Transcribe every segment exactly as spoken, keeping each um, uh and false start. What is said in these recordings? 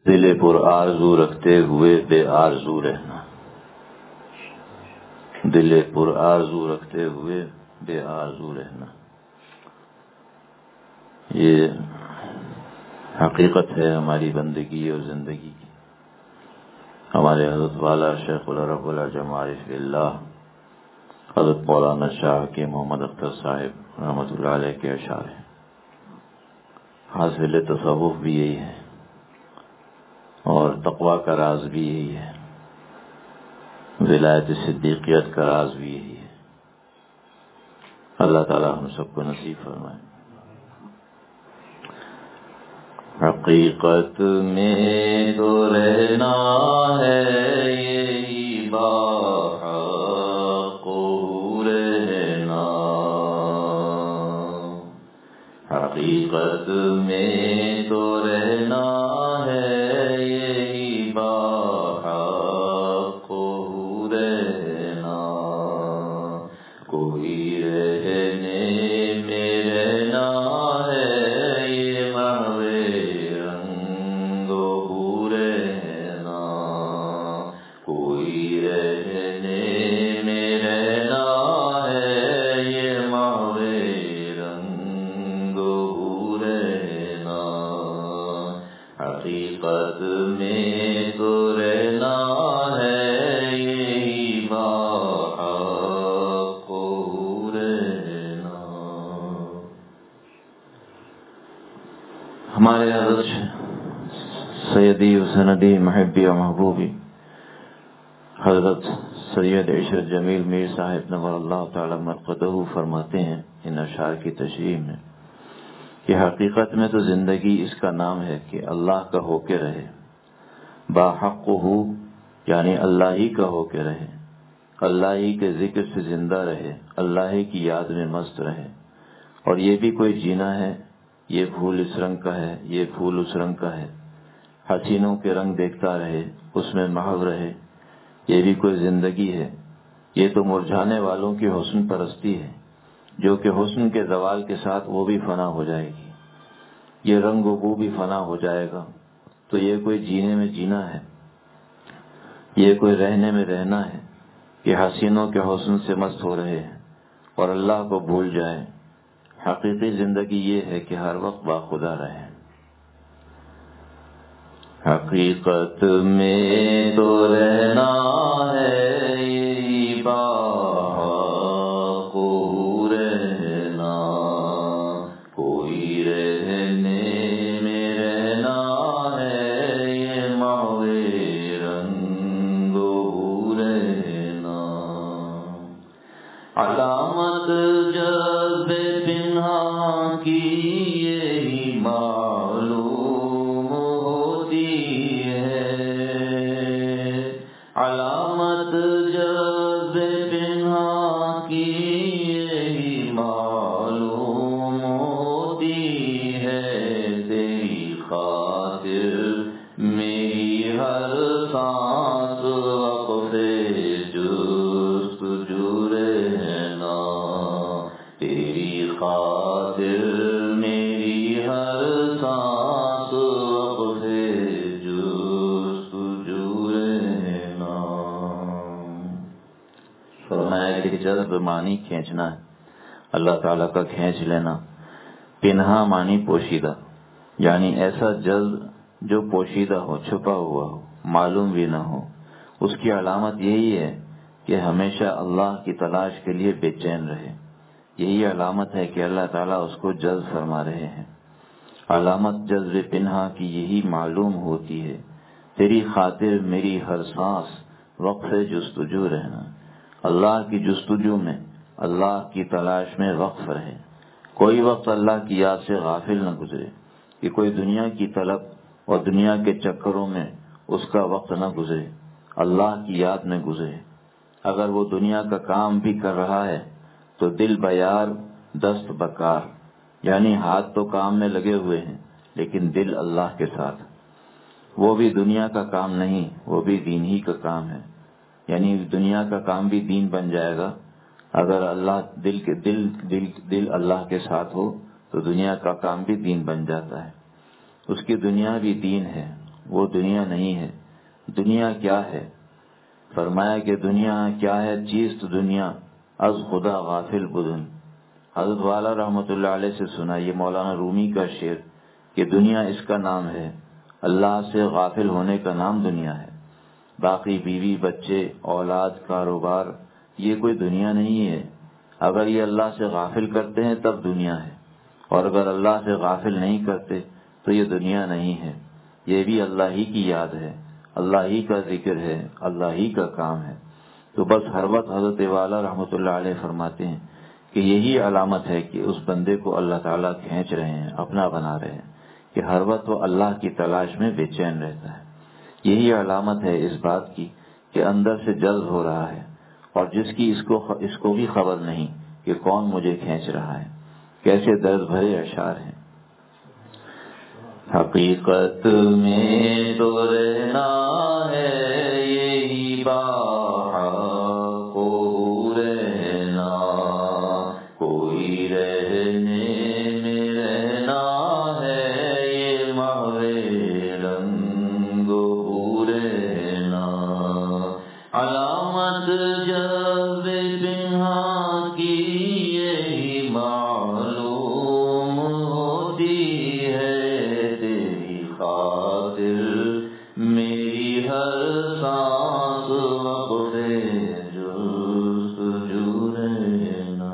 دل پر آرزو رکھتے ہوئے بے آرزو رہنا، دل پر آرزو رکھتے ہوئے بے آرزو رہنا، یہ حقیقت ہے ہماری بندگی اور زندگی کی۔ ہمارے حضرت والا شیخ العرب العجم عارف باللہ حضرت مولانا شاہ کے محمد اختر صاحب رحمۃ اللہ علیہ کے اشعار ہیں۔ حاصل تصوف بھی یہی ہے اور تقویٰ کا راز بھی یہی ہے، ولایت صدیقیت کا راز بھی یہی ہے۔ اللہ تعالی ہم سب کو نصیب فرمائے۔ حقیقت میں تو رہنا ہے یہی باحق رہنا، حقیقت میں تو رہنا ہے یہی باحق رہنا، کوئی رہنے میں رہنا ہے یہ محو رنگ و رہنا، کوئی رہنے میں رہنا ہے یہ محو رنگ و رہنا، حقیقت میں تو رہنا ہے یہی باحق رہنا۔ ہمارے حضرت سیدی و سندی محبی و محبوبی حضرت سید عشرت جمیل میر صاحب نور اللہ تعالی مرقدہ فرماتے ہیں ان اشعار کی تشریح میں کہ حقیقت میں تو زندگی اس کا نام ہے کہ اللہ کا ہو کے رہے، باحق ہو یعنی اللہ ہی کا ہو کے رہے، اللہ ہی کے ذکر سے زندہ رہے، اللہ ہی کی یاد میں مست رہے۔ اور یہ بھی کوئی جینا ہے، یہ پھول اس رنگ کا ہے، یہ پھول اس رنگ کا ہے، حسینوں کے رنگ دیکھتا رہے، اس میں محو رہے، یہ بھی کوئی زندگی ہے۔ یہ تو مرجھانے والوں کی حسن پرستی ہے، جو کہ حسن کے زوال کے ساتھ وہ بھی فنا ہو جائے گی، یہ رنگ و بو بھی فنا ہو جائے گا۔ تو یہ کوئی جینے میں جینا ہے، یہ کوئی رہنے میں رہنا ہے کہ حسینوں کے حسن سے مست ہو رہے ہیں اور اللہ کو بھول جائیں۔ حقیقی زندگی یہ ہے کہ ہر وقت باخدا رہے۔ حقیقت میں تو رہنا ہے یہی باحق رہنا، کوئی رہنے میں رہنا ہے یہ محو رنگ و رہنا، علامت جذب پنہاں کی یہی معلوم ہوتی ہے، علامت جذب پنہاں کی یہی معلوم ہوتی ہے، تیری خاطر میری ہر سانس وقفے جستجو رہنا، تیری خاطر میری ہر سانس وقفے جستجو رہنا۔ فرمایا کہ جذب معنی کھینچنا ہے، اللہ تعالیٰ کا کھینچ لینا، پنہا معنی پوشیدہ، یعنی ایسا جذب جو پوشیدہ ہو، چھپا ہوا ہو، معلوم بھی نہ ہو۔ اس کی علامت یہی ہے کہ ہمیشہ اللہ کی تلاش کے لیے بے چین رہے، یہی علامت ہے کہ اللہ تعالیٰ اس کو جذب فرما رہے ہیں۔ علامت جذب پنہا کی یہی معلوم ہوتی ہے، تیری خاطر میری ہر سانس وقف جستجو رہنا، اللہ کی جستجو میں، اللہ کی تلاش میں وقف رہے، کوئی وقت اللہ کی یاد سے غافل نہ گزرے، کہ کوئی دنیا کی طلب اور دنیا کے چکروں میں اس کا وقت نہ گزرے، اللہ کی یاد میں گزرے۔ اگر وہ دنیا کا کام بھی کر رہا ہے تو دل بیار دست بکار، یعنی ہاتھ تو کام میں لگے ہوئے ہیں لیکن دل اللہ کے ساتھ، وہ بھی دنیا کا کام نہیں، وہ بھی دین ہی کا کام ہے، یعنی دنیا کا کام بھی دین بن جائے گا اگر اللہ دل کے دل دل دل اللہ کے ساتھ ہو تو دنیا کا کام بھی دین بن جاتا ہے۔ اس کی دنیا بھی دین ہے وہ دنیا نہیں ہے۔ دنیا کیا ہے؟ فرمایا کہ دنیا کیا ہے؟ چیز تو دنیا از خدا غافل بدن۔ حضرت والا رحمۃ اللہ علیہ سے سنا یہ مولانا رومی کا شعر کہ دنیا اس کا نام ہے، اللہ سے غافل ہونے کا نام دنیا ہے۔ باقی بیوی بچے اولاد کاروبار یہ کوئی دنیا نہیں ہے۔ اگر یہ اللہ سے غافل کرتے ہیں تب دنیا ہے، اور اگر اللہ سے غافل نہیں کرتے تو یہ دنیا نہیں ہے۔ یہ بھی اللہ ہی کی یاد ہے، اللہ ہی کا ذکر ہے، اللہ ہی کا کام ہے۔ تو بس ہر وقت حضرت والا رحمۃ اللہ علیہ فرماتے ہیں کہ یہی علامت ہے کہ اس بندے کو اللہ تعالیٰ کھینچ رہے ہیں، اپنا بنا رہے ہیں، کہ ہر وقت وہ اللہ کی تلاش میں بے چین رہتا ہے۔ یہی علامت ہے اس بات کی کہ اندر سے جذب ہو رہا ہے، اور جس کی اس کو اس کو بھی خبر نہیں کہ کون مجھے کھینچ رہا ہے۔ کیسے درد بھرے اشعار ہیں۔ حقیقت میں تو رہنا ہے یہی بات کو رہنا، کوئی رہنے میں رہنا ہے یہ محو رنگ ہو رہنا۔ علامت جب پنہا کی یہی معلوم ہوتی ہے، تیری خاطر میری ہر سانس وقت جستجو رہنا۔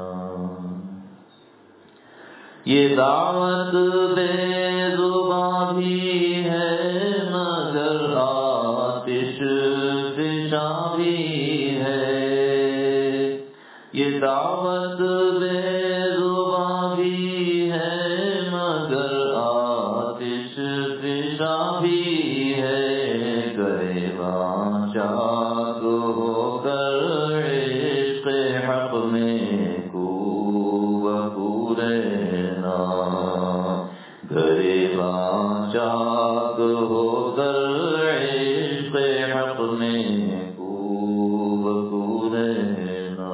یہ دعوت بے زباں بھی ہے مگر آتش فشاں بھی ہے۔ یہ دعوت بے زباں بھی ہے مگر آتش فشاں بھی ہے۔ گریباں چاک ہو کر عشق حق میں کو بکو رہنا۔ گریباں چاک ہو کر عشق حق میں کو بکو رہنا۔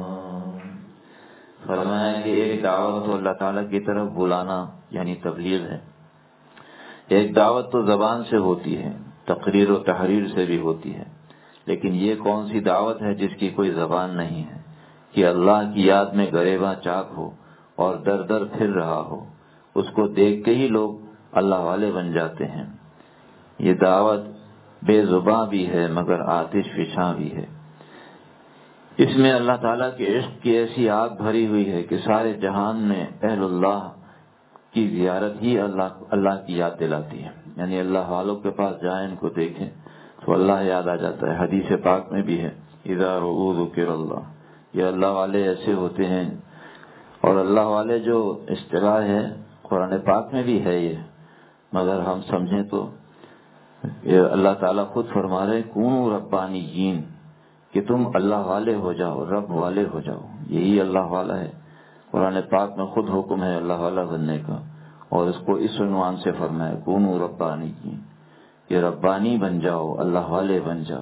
فرمایا کہ ایک دعوت تو اللہ تعالیٰ کی طرف بلانا یعنی تبلیغ ہے، ایک دعوت تو زبان سے ہوتی ہے، تقریر و تحریر سے بھی ہوتی ہے، لیکن یہ کون سی دعوت ہے جس کی کوئی زبان نہیں ہے کہ اللہ کی یاد میں گریباں چاک ہو اور در در پھر رہا ہو، اس کو دیکھ کے ہی لوگ اللہ والے بن جاتے ہیں۔ یہ دعوت بے زباں بھی ہے مگر آتش فشاں بھی ہے۔ اس میں اللہ تعالیٰ کے عشق کی ایسی آگ بھری ہوئی ہے کہ سارے جہان میں اہل اللہ کی زیارت ہی اللہ اللہ کی یاد دلاتی ہے، یعنی اللہ والوں کے پاس جائیں، ان کو دیکھیں تو اللہ یاد آ جاتا ہے۔ حدیث پاک میں بھی ہے اذا رؤوا ذکر اللہ، یہ اللہ والے ایسے ہوتے ہیں، اور اللہ والے جو اصطلاح ہے قرآن پاک میں بھی ہے یہ، مگر ہم سمجھیں تو یہ اللہ تعالیٰ خود فرما رہے کونوا ربانیین، کہ تم اللہ والے ہو جاؤ، رب والے ہو جاؤ، یہی اللہ والا ہے۔ قرآن پاک میں خود حکم ہے اللہ والا بننے کا، اور اس کو اس عنوان سے فرمایا کونوا ربانیین، کہ ربانی بن جاؤ، اللہ والے بن جاؤ۔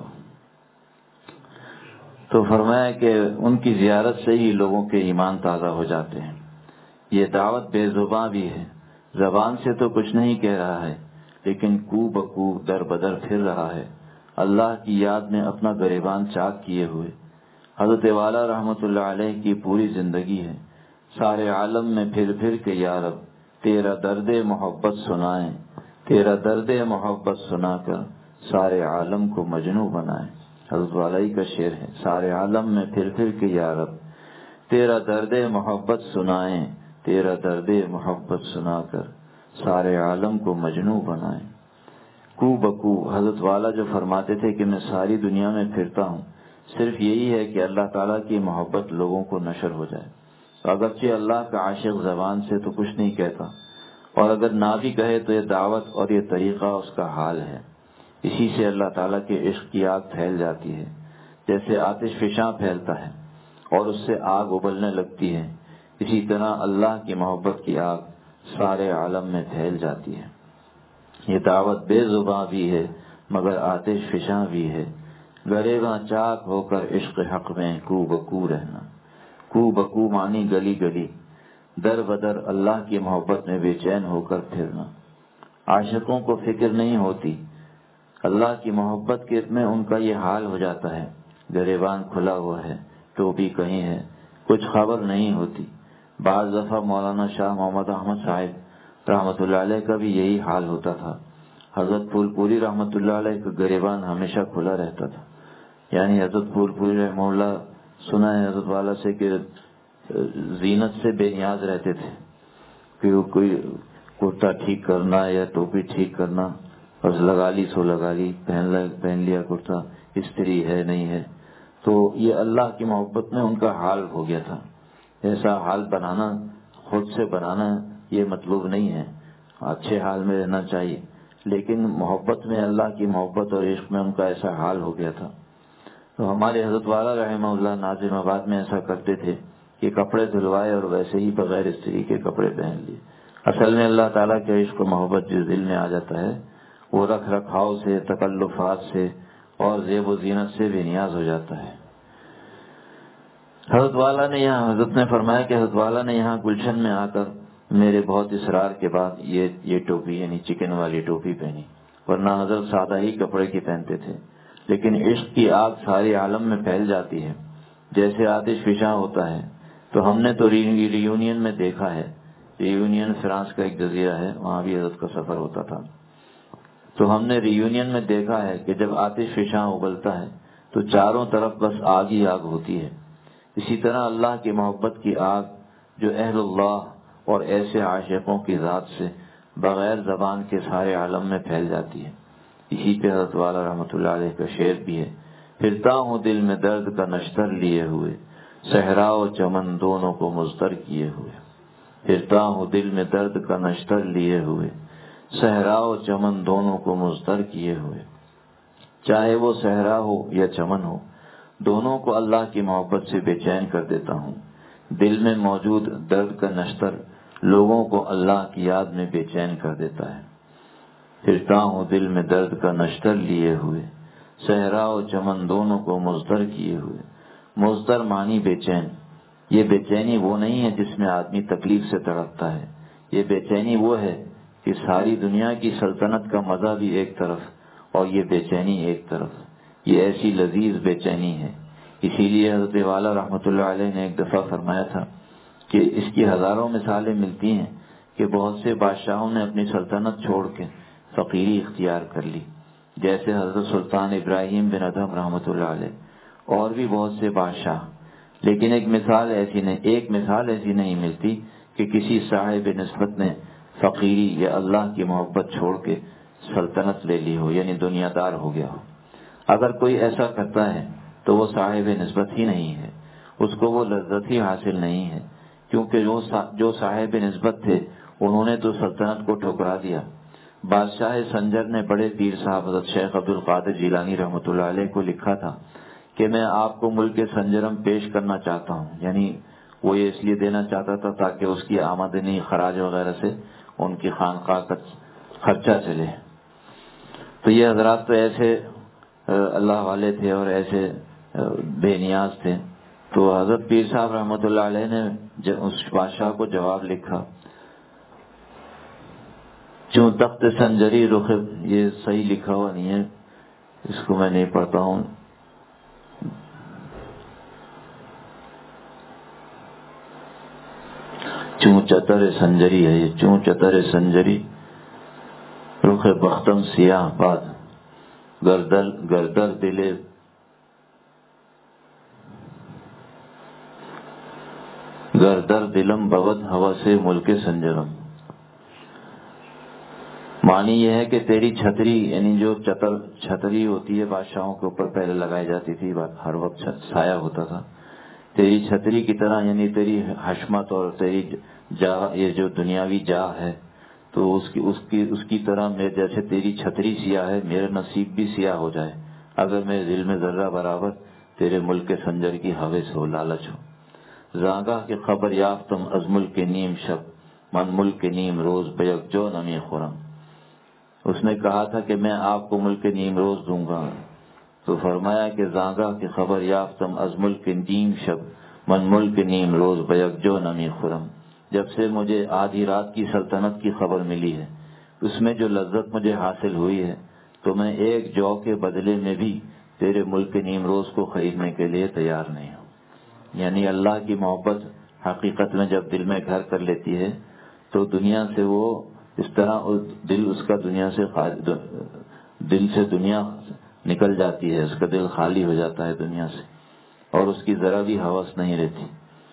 تو فرمایا کہ ان کی زیارت سے ہی لوگوں کے ایمان تازہ ہو جاتے ہیں۔ یہ دعوت بے زباں بھی ہے، زبان سے تو کچھ نہیں کہہ رہا ہے، لیکن کو بکو در بدر پھر رہا ہے، اللہ کی یاد میں اپنا گریبان چاک کیے ہوئے۔ حضرت والا رحمۃ اللہ علیہ کی پوری زندگی ہے سارے عالم میں پھر پھر کے یا رب تیرا درد محبت سنائیں، تیرا درد محبت سنا کر سارے عالم کو مجنوں بنائیں۔ حضرت والا ہی کا شعر ہے، سارے عالم میں پھر پھر کے یا رب تیرا درد محبت سنائیں، تیرا درد محبت سنا کر سارے عالم کو مجنوں بنائیں۔ کو بکو حضرت والا جو فرماتے تھے کہ میں ساری دنیا میں پھرتا ہوں، صرف یہی ہے کہ اللہ تعالیٰ کی محبت لوگوں کو نشر ہو جائے۔ تو اگرچہ اللہ کا عاشق زبان سے تو کچھ نہیں کہتا، اور اگر نہ بھی کہے تو یہ دعوت اور یہ طریقہ اس کا حال ہے، اسی سے اللہ تعالیٰ کے عشق کی آگ پھیل جاتی ہے، جیسے آتش فشاں پھیلتا ہے اور اس سے آگ ابلنے لگتی ہے، اسی طرح اللہ کی محبت کی آگ سارے عالم میں پھیل جاتی ہے۔ یہ دعوت بے زباں بھی ہے مگر آتش فشاں بھی ہے، گریباں چاک ہو کر عشق حق میں کو بکو رہنا۔ کو بکو معنی گلی گلی، در بدر اللہ کی محبت میں بے چین ہو کر پھرنا۔ عاشقوں کو فکر نہیں ہوتی اللہ کی محبت کے میں ان کا یہ حال ہو جاتا ہے، گریبان کھلا ہوا ہے، ٹوپی کہیں ہے، کچھ خبر نہیں ہوتی۔ بعض دفعہ مولانا شاہ محمد احمد صاحب رحمۃ اللہ علیہ کا بھی یہی حال ہوتا تھا۔ حضرت پھول پوری رحمۃ اللہ علیہ کا گریبان ہمیشہ کھلا رہتا تھا، یعنی حضرت پھول پوری رحمہ اللہ سنا ہے حضرت والا سے کہ زینت سے بے نیاز رہتے تھے، کہ وہ کوئی کرتا ٹھیک کرنا یا ٹوپی ٹھیک کرنا، بس لگا لی سو لگا لی، پہن پہن لیا کرتا، استری ہے نہیں ہے۔ تو یہ اللہ کی محبت میں ان کا حال ہو گیا تھا۔ ایسا حال بنانا، خود سے بنانا یہ مطلوب نہیں ہے، اچھے حال میں رہنا چاہیے، لیکن محبت میں، اللہ کی محبت اور عشق میں ان کا ایسا حال ہو گیا تھا۔ تو ہمارے حضرت والا رحمہ اللہ ناظم آباد میں ایسا کرتے تھے کہ کپڑے دھلوائے اور ویسے ہی بغیر استری کے کپڑے پہن لیے۔ اصل میں اللہ تعالیٰ کے عشق و محبت جس دل میں آ جاتا ہے وہ رکھ رکھاؤ سے، تکلفات سے اور زیب و زینت سے بے نیاز ہو جاتا ہے۔ حضرت والا نے یہاں حضرت نے فرمایا کہ حضرت والا نے یہاں گلشن میں آ کر میرے بہت اصرار کے بعد یہ یہ ٹوپی یعنی چکن والی ٹوپی پہنی، ورنہ حضرت سادہ ہی کپڑے کی پہنتے تھے۔ لیکن عشق کی آگ سارے عالم میں پھیل جاتی ہے، جیسے آتش فشاں ہوتا ہے۔ تو ہم نے تو ریونین میں دیکھا ہے، ریونین فرانس کا ایک جزیرہ ہے، وہاں بھی حضرت کا سفر ہوتا تھا۔ تو ہم نے ریونین میں دیکھا ہے کہ جب آتش فشاں ابلتا ہے تو چاروں طرف بس آگ ہی آگ ہوتی ہے۔ اسی طرح اللہ کی محبت کی آگ جو اہل اللہ اور ایسے عاشقوں کی ذات سے بغیر زبان کے سارے عالم میں پھیل جاتی ہے۔ اسی پہ حضرت والا رحمۃ اللہ علیہ کا شعر بھی ہے، پھرتا ہوں دل میں درد کا نشتر لیے ہوئے، صحرا و چمن دونوں کو مضطر کیے ہوئے۔ پھرتا ہوں دل میں درد کا نشتر لیے ہوئے، صحرا و چمن دونوں کو مضطر کیے ہوئے۔ چاہے وہ صحرا ہو یا چمن ہو، دونوں کو اللہ کی محبت سے بے چین کر دیتا ہوں۔ دل میں موجود درد کا نشتر لوگوں کو اللہ کی یاد میں بے چین کر دیتا ہے۔ پھرتا ہوں دل میں درد کا نشتر لیے ہوئے، صحرا و چمن دونوں کو مضطر کیے ہوئے۔ مضطر معنی بے چین۔ یہ بے چینی وہ نہیں ہے جس میں آدمی تکلیف سے تڑپتا ہے، یہ بے چینی وہ ہے کہ ساری دنیا کی سلطنت کا مزہ بھی ایک طرف اور یہ بے چینی ایک طرف، یہ ایسی لذیذ بے چینی ہے۔ اسی لیے حضرت والا رحمۃ اللہ علیہ نے ایک دفعہ فرمایا تھا کہ اس کی ہزاروں مثالیں ملتی ہیں کہ بہت سے بادشاہوں نے اپنی سلطنت چھوڑ کے فقیری اختیار کر لی، جیسے حضرت سلطان ابراہیم بن ادھم رحمۃ اللہ علیہ، اور بھی بہت سے بادشاہ۔ لیکن ایک مثال ایسی نہیں ایک مثال ایسی نہیں ملتی کہ کسی صاحب نسبت نے فقیری یا اللہ کی محبت چھوڑ کے سلطنت لے لی ہو، یعنی دنیا دار ہو گیا ہو۔ اگر کوئی ایسا کرتا ہے تو وہ صاحب نسبت ہی نہیں ہے، اس کو وہ لذت ہی حاصل نہیں ہے، کیونکہ جو صاحب نسبت تھے انہوں نے تو سلطنت کو ٹھکرا دیا۔ بادشاہ سنجر نے بڑے پیر صاحب حضرت شیخ عبد القادر جیلانی رحمۃ اللہ علیہ کو لکھا تھا کہ میں آپ کو ملک سنجرم پیش کرنا چاہتا ہوں، یعنی وہ یہ اس لیے دینا چاہتا تھا تاکہ اس کی آمدنی خراج وغیرہ سے ان کی خانقاہ کا خرچہ چلے۔ تو یہ حضرات تو ایسے اللہ والے تھے اور ایسے بے نیاز تھے۔ تو حضرت پیر صاحب رحمۃ اللہ علیہ نے اس بادشاہ کو جواب لکھا، چوں تخت سنجری رخ، یہ صحیح لکھا ہوا نہیں ہے، اس کو میں نہیں پڑھتا ہوں، چوں چتر سنجری ہے، یہ چوں چتر سنجری رخ بختم سیاہ باد، گردر گردر دلے گردر دلم بود ہوا سے ملک سنجرم۔ معنی یہ ہے کہ تیری چھتری، یعنی جو چتر چھتری ہوتی ہے بادشاہوں کے اوپر پہلے لگائی جاتی تھی، ہر وقت سایہ ہوتا تھا، تیری چھتری کی طرح، یعنی تیری حشمت اور تیری جاہ، یہ جو دنیاوی جاہ ہے، تو اس کی اس کی اس کی طرح میں جیسے تیری چھتری سیاہ ہے، میرا نصیب بھی سیاہ ہو جائے اگر میرے دل میں ذرہ برابر تیرے ملک سنجر کی ہوس ہو، لالچ ہو۔ زاگاہ کے خبر یافتم از ملک نیم شب، من ملک نیم روز بیک جو نمی خورم۔ اس نے کہا تھا کہ میں آپ کو ملک نیم روز دوں گا، تو فرمایا کہ زاگاہ کی خبر یافتم از ملک نیم شب، من ملک نیم روز بیک جو نمی خورم۔ جب سے مجھے آدھی رات کی سلطنت کی خبر ملی ہے، اس میں جو لذت مجھے حاصل ہوئی ہے، تو میں ایک جو کے بدلے میں بھی تیرے ملک نیمروز کو خریدنے کے لیے تیار نہیں ہوں۔ یعنی اللہ کی محبت حقیقت میں جب دل میں گھر کر لیتی ہے تو دنیا سے وہ اس طرح دل اس کا دنیا سے دل سے دنیا نکل جاتی ہے، اس کا دل خالی ہو جاتا ہے دنیا سے، اور اس کی ذرا بھی ہوس نہیں رہتی۔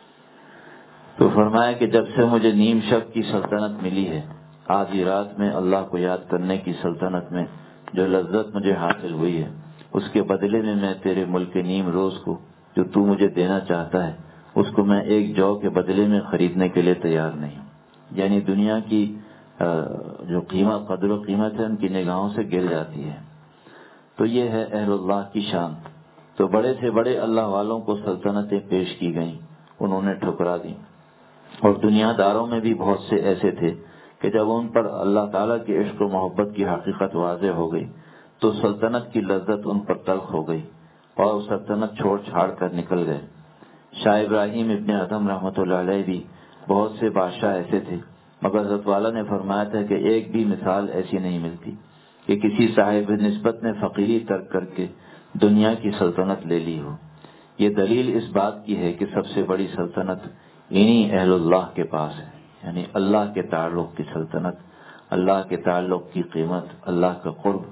تو فرمایا کہ جب سے مجھے نیم شب کی سلطنت ملی ہے، آدھی رات میں اللہ کو یاد کرنے کی سلطنت میں جو لذت مجھے حاصل ہوئی ہے، اس کے بدلے میں میں تیرے ملک نیم روز کو جو تو مجھے دینا چاہتا ہے اس کو میں ایک جو کے بدلے میں خریدنے کے لیے تیار نہیں ہوں۔ یعنی دنیا کی جو قیمت قدر و قیمت ہے ان کی نگاہوں سے گر جاتی ہے۔ تو یہ ہے اہل اللہ کی شان۔ تو بڑے سے بڑے اللہ والوں کو سلطنتیں پیش کی گئیں، انہوں نے ٹھکرا دی، اور دنیا داروں میں بھی بہت سے ایسے تھے کہ جب ان پر اللہ تعالیٰ کی عشق و محبت کی حقیقت واضح ہو گئی تو سلطنت کی لذت ان پر تلخ ہو گئی اور سلطنت چھوڑ چھاڑ کر نکل گئے۔ شاہ ابراہیم ابن ادھم رحمۃ اللہ علیہ بھی بہت سے بادشاہ ایسے تھے، مگر حضرت والا نے فرمایا تھا کہ ایک بھی مثال ایسی نہیں ملتی کہ کسی صاحب نسبت نے فقیری ترک کر کے دنیا کی سلطنت لے لی ہو۔ یہ دلیل اس بات کی ہے کہ سب سے بڑی سلطنت انہی اہل اللہ کے پاس ہے، یعنی اللہ کے تعلق کی سلطنت، اللہ کے تعلق کی قیمت، اللہ کا قرب۔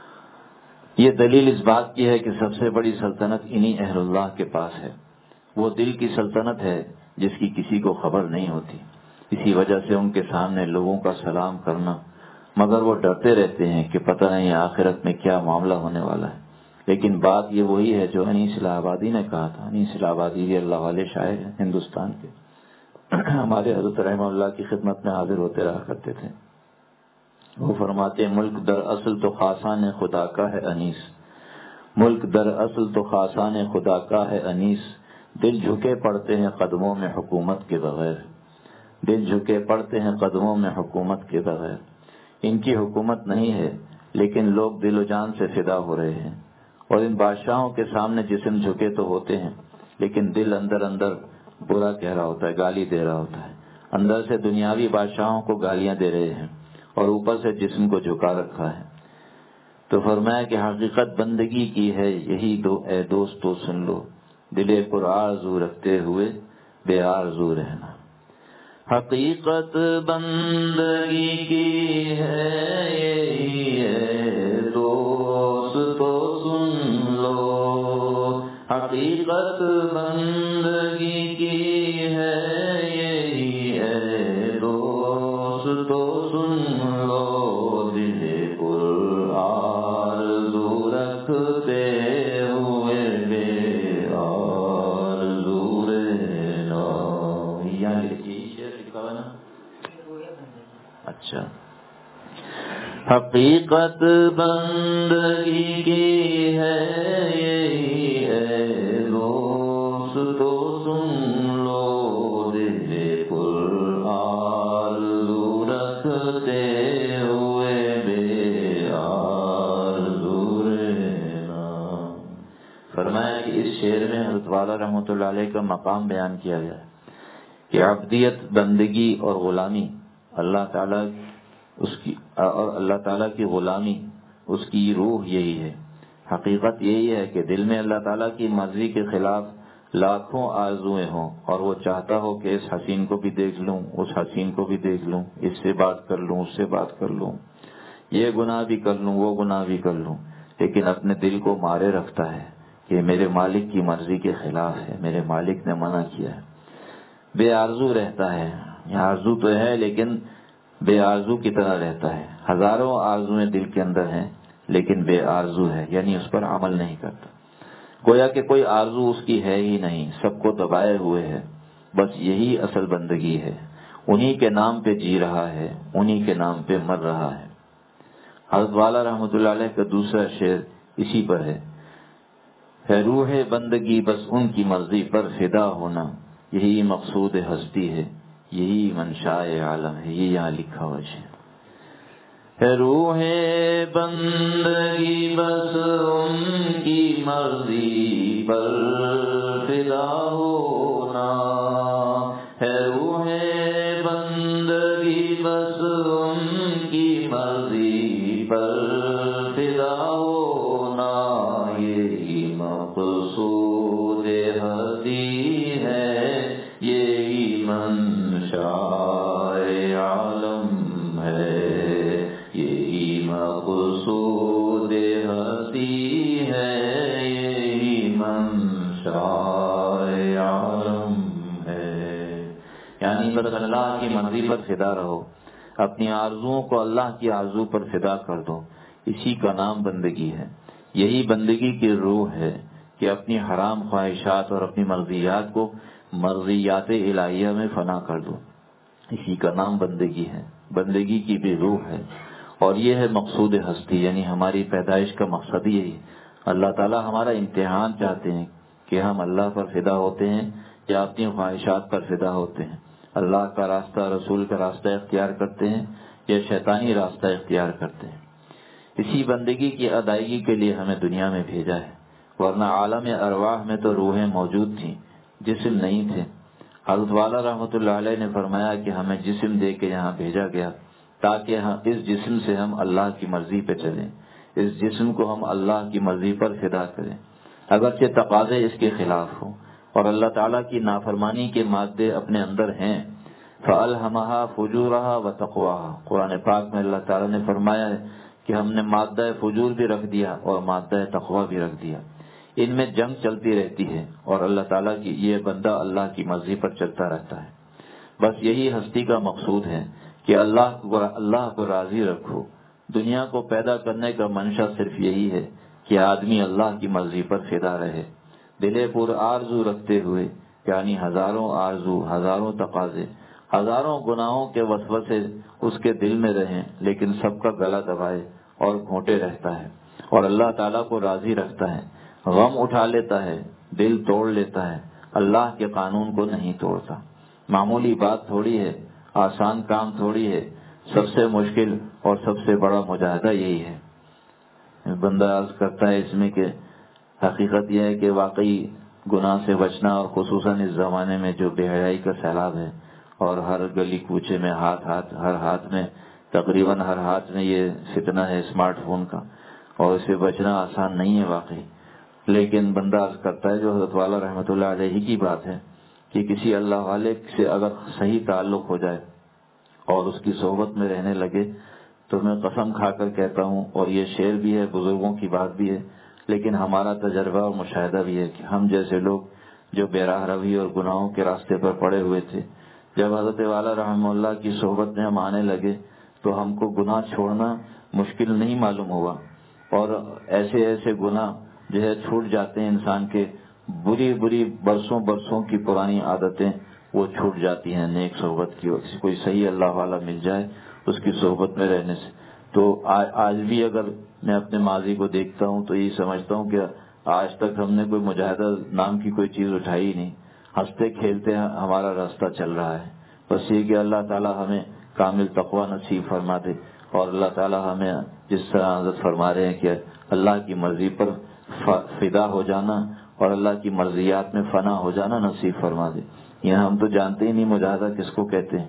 یہ دلیل اس بات کی ہے کہ سب سے بڑی سلطنت انہی اہل اللہ کے پاس ہے۔ وہ دل کی سلطنت ہے جس کی کسی کو خبر نہیں ہوتی، اسی وجہ سے ان کے سامنے لوگوں کا سلام کرنا، مگر وہ ڈرتے رہتے ہیں کہ پتہ نہیں آخرت میں کیا معاملہ ہونے والا ہے۔ لیکن بات یہ وہی ہے جو انیس الہ آبادی نے کہا تھا۔ انیس الہ آبادی بھی اللہ والے شاعر ہیں ہندوستان کے، ہمارے حضرت رحمہ اللہ کی خدمت میں حاضر ہوتے رہا کرتے تھے۔ وہ فرماتے ہیں ملک در اصل تو خاصان خدا کا ہے انیس، ملک در اصل تو خاصان خدا کا ہے انیس، دل جھکے پڑتے ہیں قدموں میں حکومت کے بغیر، دل جھکے پڑتے ہیں قدموں میں حکومت کے بغیر۔ ان کی حکومت نہیں ہے لیکن لوگ دل و جان سے فدا ہو رہے ہیں، اور ان بادشاہوں کے سامنے جسم جھکے تو ہوتے ہیں لیکن دل اندر اندر برا کہہ رہا ہوتا ہے، گالی دے رہا ہوتا ہے۔ اندر سے دنیاوی بادشاہوں کو گالیاں دے رہے ہیں اور اوپر سے جسم کو جھکا رکھا ہے۔ تو فرمایا کہ حقیقت بندگی کی ہے یہی دو اے دوستو سن لو، دل پر آرزو رکھتے ہوئے بے آرزو رہنا۔ حقیقت بندگی کی ہے یہی ہے دوستو سن لو، حقیقت بندگی کی ہے یہی ہے دوستو سن لو، دل پر آرزو رکھتے ہوئے بے آرزو رہنا۔ یہاں لکھی شعر لکھا ہوا نا؟ اچھا، حقیقت بندگی کی ہے یہی ہے دوستو سن لو، دل پر آرزو رکھتے ہوئے بے آرزو رہنا۔ فرمایا کہ اس شعر میں حضرت والا رحمۃ اللہ علیہ کا مقام بیان کیا گیا ہے کہ عبدیت، بندگی اور غلامی اللہ تعالیٰ اس کی اور اللہ تعالیٰ کی غلامی اس کی روح یہی ہے۔ حقیقت یہی ہے کہ دل میں اللہ تعالیٰ کی مرضی کے خلاف لاکھوں آرزویں ہوں اور وہ چاہتا ہو کہ اس حسین کو بھی دیکھ لوں، اس حسین کو بھی دیکھ لوں، اس سے بات کر لوں، اس سے بات کر لوں، یہ گناہ بھی کر لوں، وہ گناہ بھی کر لوں، لیکن اپنے دل کو مارے رکھتا ہے کہ میرے مالک کی مرضی کے خلاف ہے، میرے مالک نے منع کیا ہے، بے آرزو رہتا ہے۔ یہ آرزو تو ہے لیکن بے آرزو کی طرح رہتا ہے۔ ہزاروں آرزویں دل کے اندر ہیں لیکن بے آرزو ہے، یعنی اس پر عمل نہیں کرتا، گویا کہ کوئی آرزو اس کی ہے ہی نہیں، سب کو دبائے ہوئے ہے۔ بس یہی اصل بندگی ہے، انہی کے نام پہ جی رہا ہے، انہی کے نام پہ مر رہا ہے۔ حضرت والا رحمۃ اللہ علیہ کا دوسرا شعر اسی پر ہے، ہے روح بندگی بس ان کی مرضی پر فدا ہونا، یہی مقصود ہستی ہے، یہی منشائے عالم ہے۔ یہ یہاں لکھا ہوا ہے، روح بندگی بس ان کی مرضی پر فدا ہونا، ہے روح بندگی بس ان کی مرضی پر فدا مقصود ہستی ہے، یہی منشائے عالم ہے، یہی مقصود ہستی ہے، یہی منشائے عالم ہے۔ یعنی بس اللہ کی مرضی پر فدا رہو، اپنی آرزوؤں کو اللہ کی آرزو پر فدا کر دو، اسی کا نام بندگی ہے۔ یہی بندگی کی روح ہے کہ اپنی حرام خواہشات اور اپنی مرضیات کو مرضیات الہیہ میں فنا کر دو، اسی کا نام بندگی ہے، بندگی کی بھی روح ہے۔ اور یہ ہے مقصود ہستی، یعنی ہماری پیدائش کا مقصد یہی ہے۔ اللہ تعالیٰ ہمارا امتحان چاہتے ہیں کہ ہم اللہ پر فدا ہوتے ہیں یا اپنی خواہشات پر فدا ہوتے ہیں، اللہ کا راستہ رسول کا راستہ اختیار کرتے ہیں یا شیطانی راستہ اختیار کرتے ہیں۔ اسی بندگی کی ادائیگی کے لیے ہمیں دنیا میں بھیجا ہے، ورنہ عالم ارواح میں تو روحیں موجود تھیں، جسم نہیں تھے۔ حضرت والا رحمۃ اللہ علیہ نے فرمایا کہ ہمیں جسم دے کے یہاں بھیجا گیا تاکہ ہم اس جسم سے ہم اللہ کی مرضی پہ چلیں، اس جسم کو ہم اللہ کی مرضی پر فدا کریں، اگرچہ تقاضے اس کے خلاف ہوں اور اللہ تعالیٰ کی نافرمانی کے مادے اپنے اندر ہیں۔ فَأَلْهَمَهَا فُجُورَهَا وَتَقْوَاهَا، قرآن پاک میں اللہ تعالیٰ نے فرمایا ہے کہ ہم نے مادہ فجور بھی رکھ دیا اور مادہ تقویٰ بھی رکھ دیا، ان میں جنگ چلتی رہتی ہے اور اللہ تعالیٰ کی یہ بندہ اللہ کی مرضی پر چلتا رہتا ہے۔ بس یہی ہستی کا مقصود ہے کہ اللہ کو اللہ کو راضی رکھو۔ دنیا کو پیدا کرنے کا منشا صرف یہی ہے کہ آدمی اللہ کی مرضی پر فدا رہے، دل پر آرزو رکھتے ہوئے، یعنی ہزاروں آرزو، ہزاروں تقاضے، ہزاروں گناہوں کے وسوسے اس کے دل میں رہیں، لیکن سب کا گلا دبائے اور گھونٹے رہتا ہے اور اللہ تعالیٰ کو راضی رکھتا ہے، غم اٹھا لیتا ہے، دل توڑ لیتا ہے، اللہ کے قانون کو نہیں توڑتا۔ معمولی بات تھوڑی ہے، آسان کام تھوڑی ہے، سب سے مشکل اور سب سے بڑا مجاہدہ یہی ہے۔ بندہ عرض کرتا ہے اس میں کہ حقیقت یہ ہے کہ واقعی گناہ سے بچنا، اور خصوصاً اس زمانے میں جو بے حیائی کا سیلاب ہے اور ہر گلی کوچے میں ہاتھ ہاتھ ہر ہاتھ میں تقریباً ہر ہاتھ میں یہ فتنہ ہے اسمارٹ فون کا، اور اسے بچنا آسان نہیں ہے واقعی۔ لیکن بندہ عرض کرتا ہے جو حضرت والا رحمۃ اللہ علیہ کی بات ہے کہ کسی اللہ والے سے اگر صحیح تعلق ہو جائے اور اس کی صحبت میں رہنے لگے تو میں قسم کھا کر کہتا ہوں، اور یہ شعر بھی ہے، بزرگوں کی بات بھی ہے، لیکن ہمارا تجربہ اور مشاہدہ بھی ہے کہ ہم جیسے لوگ جو بے راہ روی اور گناہوں کے راستے پر پڑے ہوئے تھے، جب حضرت والا رحمہ اللہ کی صحبت میں ہم آنے لگے تو ہم کو گناہ چھوڑنا مشکل نہیں معلوم ہوا، اور ایسے ایسے گناہ جو ہے چھوٹ جاتے ہیں انسان کے، بری بری برسوں برسوں کی پرانی عادتیں وہ چھوٹ جاتی ہیں نیک صحبت کی وجہ سے۔ کوئی صحیح اللہ والا مل جائے اس کی صحبت میں رہنے سے تو آج بھی اگر میں اپنے ماضی کو دیکھتا ہوں تو یہ سمجھتا ہوں کہ آج تک ہم نے کوئی مجاہدہ نام کی کوئی چیز اٹھائی ہی نہیں، ہنستے کھیلتے ہمارا راستہ چل رہا ہے۔ بس یہ کہ اللہ تعالیٰ ہمیں کامل تقویٰ نصیب فرما دے، اور اللہ تعالیٰ ہمیں جس طرح حضرت فرما رہے ہیں کہ اللہ کی مرضی پر فدا ہو جانا اور اللہ کی مرضیات میں فنا ہو جانا نصیب فرما دے۔ یہ ہم تو جانتے ہی نہیں مجاہدہ کس کو کہتے ہیں۔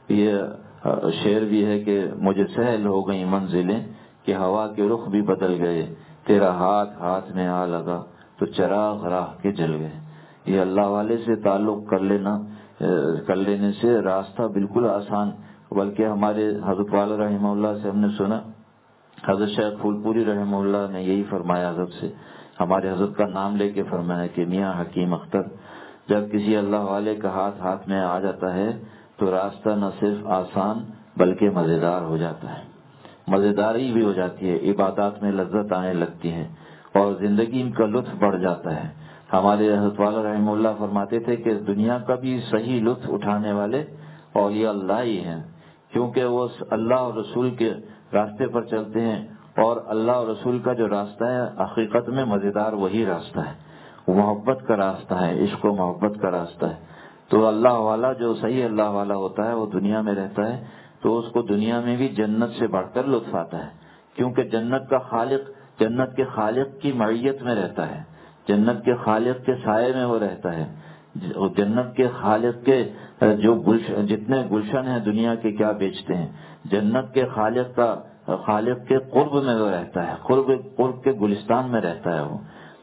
یہ شعر بھی ہے کہ مجھے سہل ہو گئی منزلیں کہ ہوا کے رخ بھی بدل گئے، تیرا ہاتھ ہاتھ میں آ لگا تو چراغ راہ کے جل گئے۔ یہ اللہ والے سے تعلق کر لینا کر لینے سے راستہ بالکل آسان، بلکہ ہمارے حضرت والا رحمہ اللہ سے ہم نے سنا، حضرت شیخ پھول پوری رحمہ اللہ نے یہی فرمایا حضرت سے، ہمارے حضرت کا نام لے کے فرمایا کہ میاں حکیم اختر، جب کسی اللہ والے کا ہاتھ ہاتھ میں آ جاتا ہے تو راستہ نہ صرف آسان بلکہ مزیدار ہو جاتا ہے، مزیداری بھی ہو جاتی ہے، عبادات میں لذت آنے لگتی ہے اور زندگی کا لطف بڑھ جاتا ہے۔ ہمارے حضرت والا رحمہ اللہ فرماتے تھے کہ دنیا کا بھی صحیح لطف اٹھانے والے اولیاء اللہ ہی ہیں، کیونکہ وہ اللہ اور رسول کے راستے پر چلتے ہیں، اور اللہ اور رسول کا جو راستہ ہے حقیقت میں مزیدار وہی راستہ ہے، وہ محبت کا راستہ ہے، عشق و محبت کا راستہ ہے۔ تو اللہ والا جو صحیح اللہ والا ہوتا ہے وہ دنیا میں رہتا ہے تو اس کو دنیا میں بھی جنت سے بڑھ کر لطف آتا ہے، کیونکہ جنت کا خالق جنت کے خالق کی معیت میں رہتا ہے، جنت کے خالق کے سائے میں وہ رہتا ہے، جنت کے خالق کے جو گلشن جتنے گلشن ہیں دنیا کے کیا بیچتے ہیں، جنت کے خالق کا خالق کے قرب میں وہ رہتا ہے، قرب قرب کے گلستان میں رہتا ہے وہ،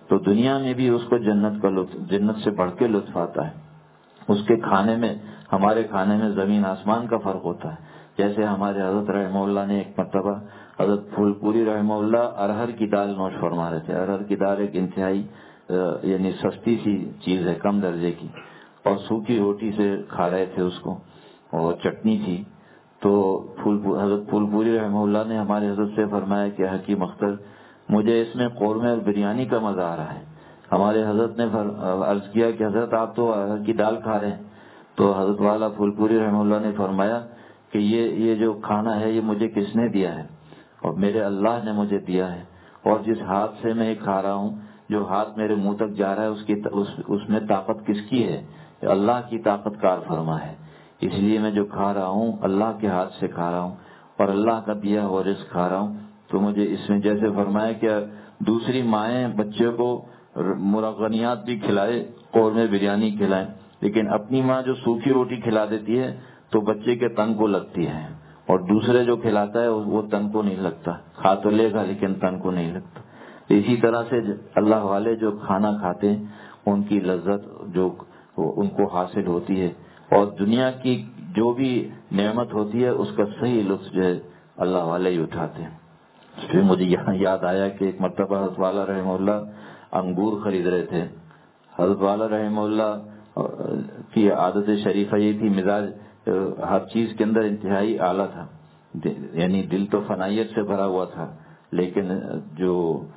تو دنیا میں بھی اس کو جنت کا لطف، جنت سے بڑھ کے لطف آتا ہے. اس کے کھانے میں ہمارے کھانے میں زمین آسمان کا فرق ہوتا ہے. جیسے ہمارے حضرت رحمہ اللہ نے ایک مرتبہ حضرت پھول پوری رحمہ اللہ ارہر کی دال نوش فرما رہے تھے. ارہر کی دال ایک انتہائی یعنی سستی سی چیز ہے، کم درجے کی، اور سوکھی روٹی سے کھا رہے تھے اس کو، اور چٹنی تھی. تو پھول حضرت پھول پوری رحمہ اللہ نے ہمارے حضرت سے فرمایا کہ حکیم اختر مجھے اس میں قورمے اور بریانی کا مزہ آ رہا ہے. ہمارے حضرت نے عرض کیا کہ حضرت آپ تو ارہر کی دال کھا رہے ہیں. تو حضرت والا پھول پوری رحمہ اللہ نے فرمایا کہ یہ یہ جو کھانا ہے یہ مجھے کس نے دیا ہے؟ اور میرے اللہ نے مجھے دیا ہے. اور جس ہاتھ سے میں یہ کھا رہا ہوں، جو ہاتھ میرے منہ تک جا رہا ہے، اس کی اس, اس میں طاقت کس کی ہے؟ اللہ کی طاقت کار فرما ہے. اس لیے میں جو کھا رہا ہوں اللہ کے ہاتھ سے کھا رہا ہوں اور اللہ کا دیا ہوا رزق کھا رہا ہوں. تو مجھے اس میں جیسے فرمایا کہ دوسری مائیں بچے کو مرغنیات بھی کھلائے، قورمے بریانی کھلائیں، لیکن اپنی ماں جو سوکھی روٹی کھلا دیتی ہے تو بچے کے تن کو لگتی ہے، اور دوسرے جو کھلاتا ہے وہ تن کو نہیں لگتا. کھا تو لے گا لیکن تن کو نہیں لگتا. اسی طرح سے اللہ والے جو کھانا کھاتے ہیں ان کی لذت جو ان کو حاصل ہوتی ہے، اور دنیا کی جو بھی نعمت ہوتی ہے اس کا صحیح لطف جو ہے اللہ والے ہی اٹھاتے ہیں. پھر مجھے یہاں یاد آیا کہ ایک مرتبہ حضرت والا رحمہ اللہ انگور خرید رہے تھے. حضرت والا رحمہ اللہ کی عادت شریفہ یہ تھی، مزاج ہر چیز کے اندر انتہائی اعلیٰ تھا، یعنی دل تو فنائیت سے بھرا ہوا تھا، لیکن جو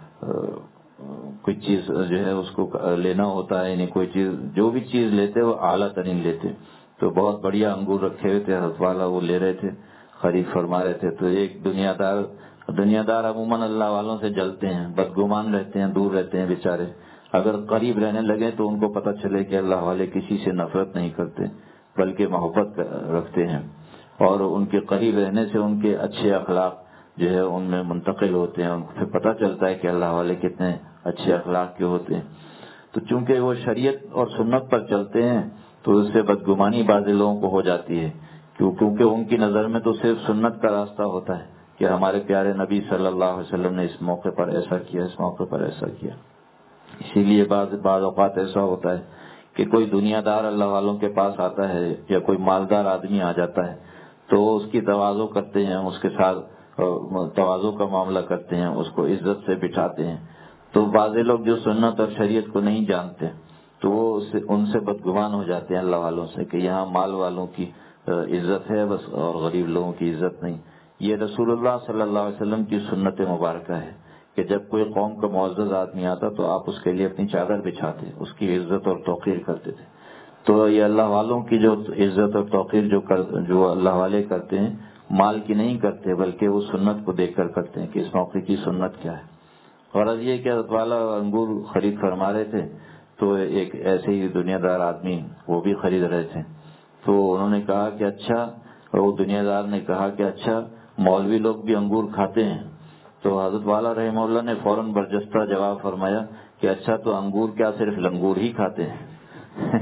کوئی چیز جو ہے اس کو لینا ہوتا ہے، یعنی کوئی چیز جو بھی چیز لیتے وہ اعلیٰ ترین لیتے. تو بہت بڑھیا انگور رکھے ہوئے تھے، حضرت والا وہ لے رہے تھے، خرید فرما رہے تھے. تو ایک دنیا دار دنیا دار عموماً اللہ والوں سے جلتے ہیں، بدگمان رہتے ہیں، دور رہتے ہیں بیچارے. اگر قریب رہنے لگے تو ان کو پتہ چلے کہ اللہ والے کسی سے نفرت نہیں کرتے بلکہ محبت رکھتے ہیں، اور ان کے قریب رہنے سے ان کے اچھے اخلاق جو ہے ان میں منتقل ہوتے ہیں. ان کو پھر پتہ چلتا ہے کہ اللہ والے کتنے اچھے اخلاق کے ہوتے ہیں. تو چونکہ وہ شریعت اور سنت پر چلتے ہیں تو اس سے بدگمانی بعض لوگوں کو ہو جاتی ہے، کیونکہ ان کی نظر میں تو صرف سنت کا راستہ ہوتا ہے کہ ہمارے پیارے نبی صلی اللہ علیہ وسلم نے اس موقع پر ایسا کیا، اس موقع پر ایسا کیا. اسی لیے بعض بعض اوقات ایسا ہوتا ہے کہ کوئی دنیا دار اللہ والوں کے پاس آتا ہے یا کوئی مالدار آدمی آ جاتا ہے تو اس کی تواضع کرتے ہیں، اس کے ساتھ تواضع کا معاملہ کرتے ہیں، اس کو عزت سے بٹھاتے ہیں. تو بعض لوگ جو سنت اور شریعت کو نہیں جانتے تو وہ ان سے بدگمان ہو جاتے ہیں اللہ والوں سے کہ یہاں مال والوں کی عزت ہے بس اور غریب لوگوں کی عزت نہیں. یہ رسول اللہ صلی اللہ علیہ وسلم کی سنت مبارکہ ہے کہ جب کوئی قوم کا معزز آدمی آتا تو آپ اس کے لیے اپنی چادر بچھاتے، اس کی عزت اور توقیر کرتے تھے. تو یہ اللہ والوں کی جو عزت اور توقیر جو کر جو اللہ والے کرتے ہیں مال کی نہیں کرتے بلکہ وہ سنت کو دیکھ کر کرتے ہیں کہ اس موقع کی سنت کیا ہے. غرض یہ کہ حضرت والا انگور خرید فرما رہے تھے تو ایک ایسے ہی دنیا دار آدمی وہ بھی خرید رہے تھے. تو انہوں نے کہا کہ اچھا، وہ دنیا دار نے کہا کہ اچھا مولوی لوگ بھی انگور کھاتے ہیں؟ تو حضرت والا رحمہ اللہ نے فوراً برجستہ جواب فرمایا کہ اچھا تو انگور کیا صرف لنگور ہی کھاتے ہیں؟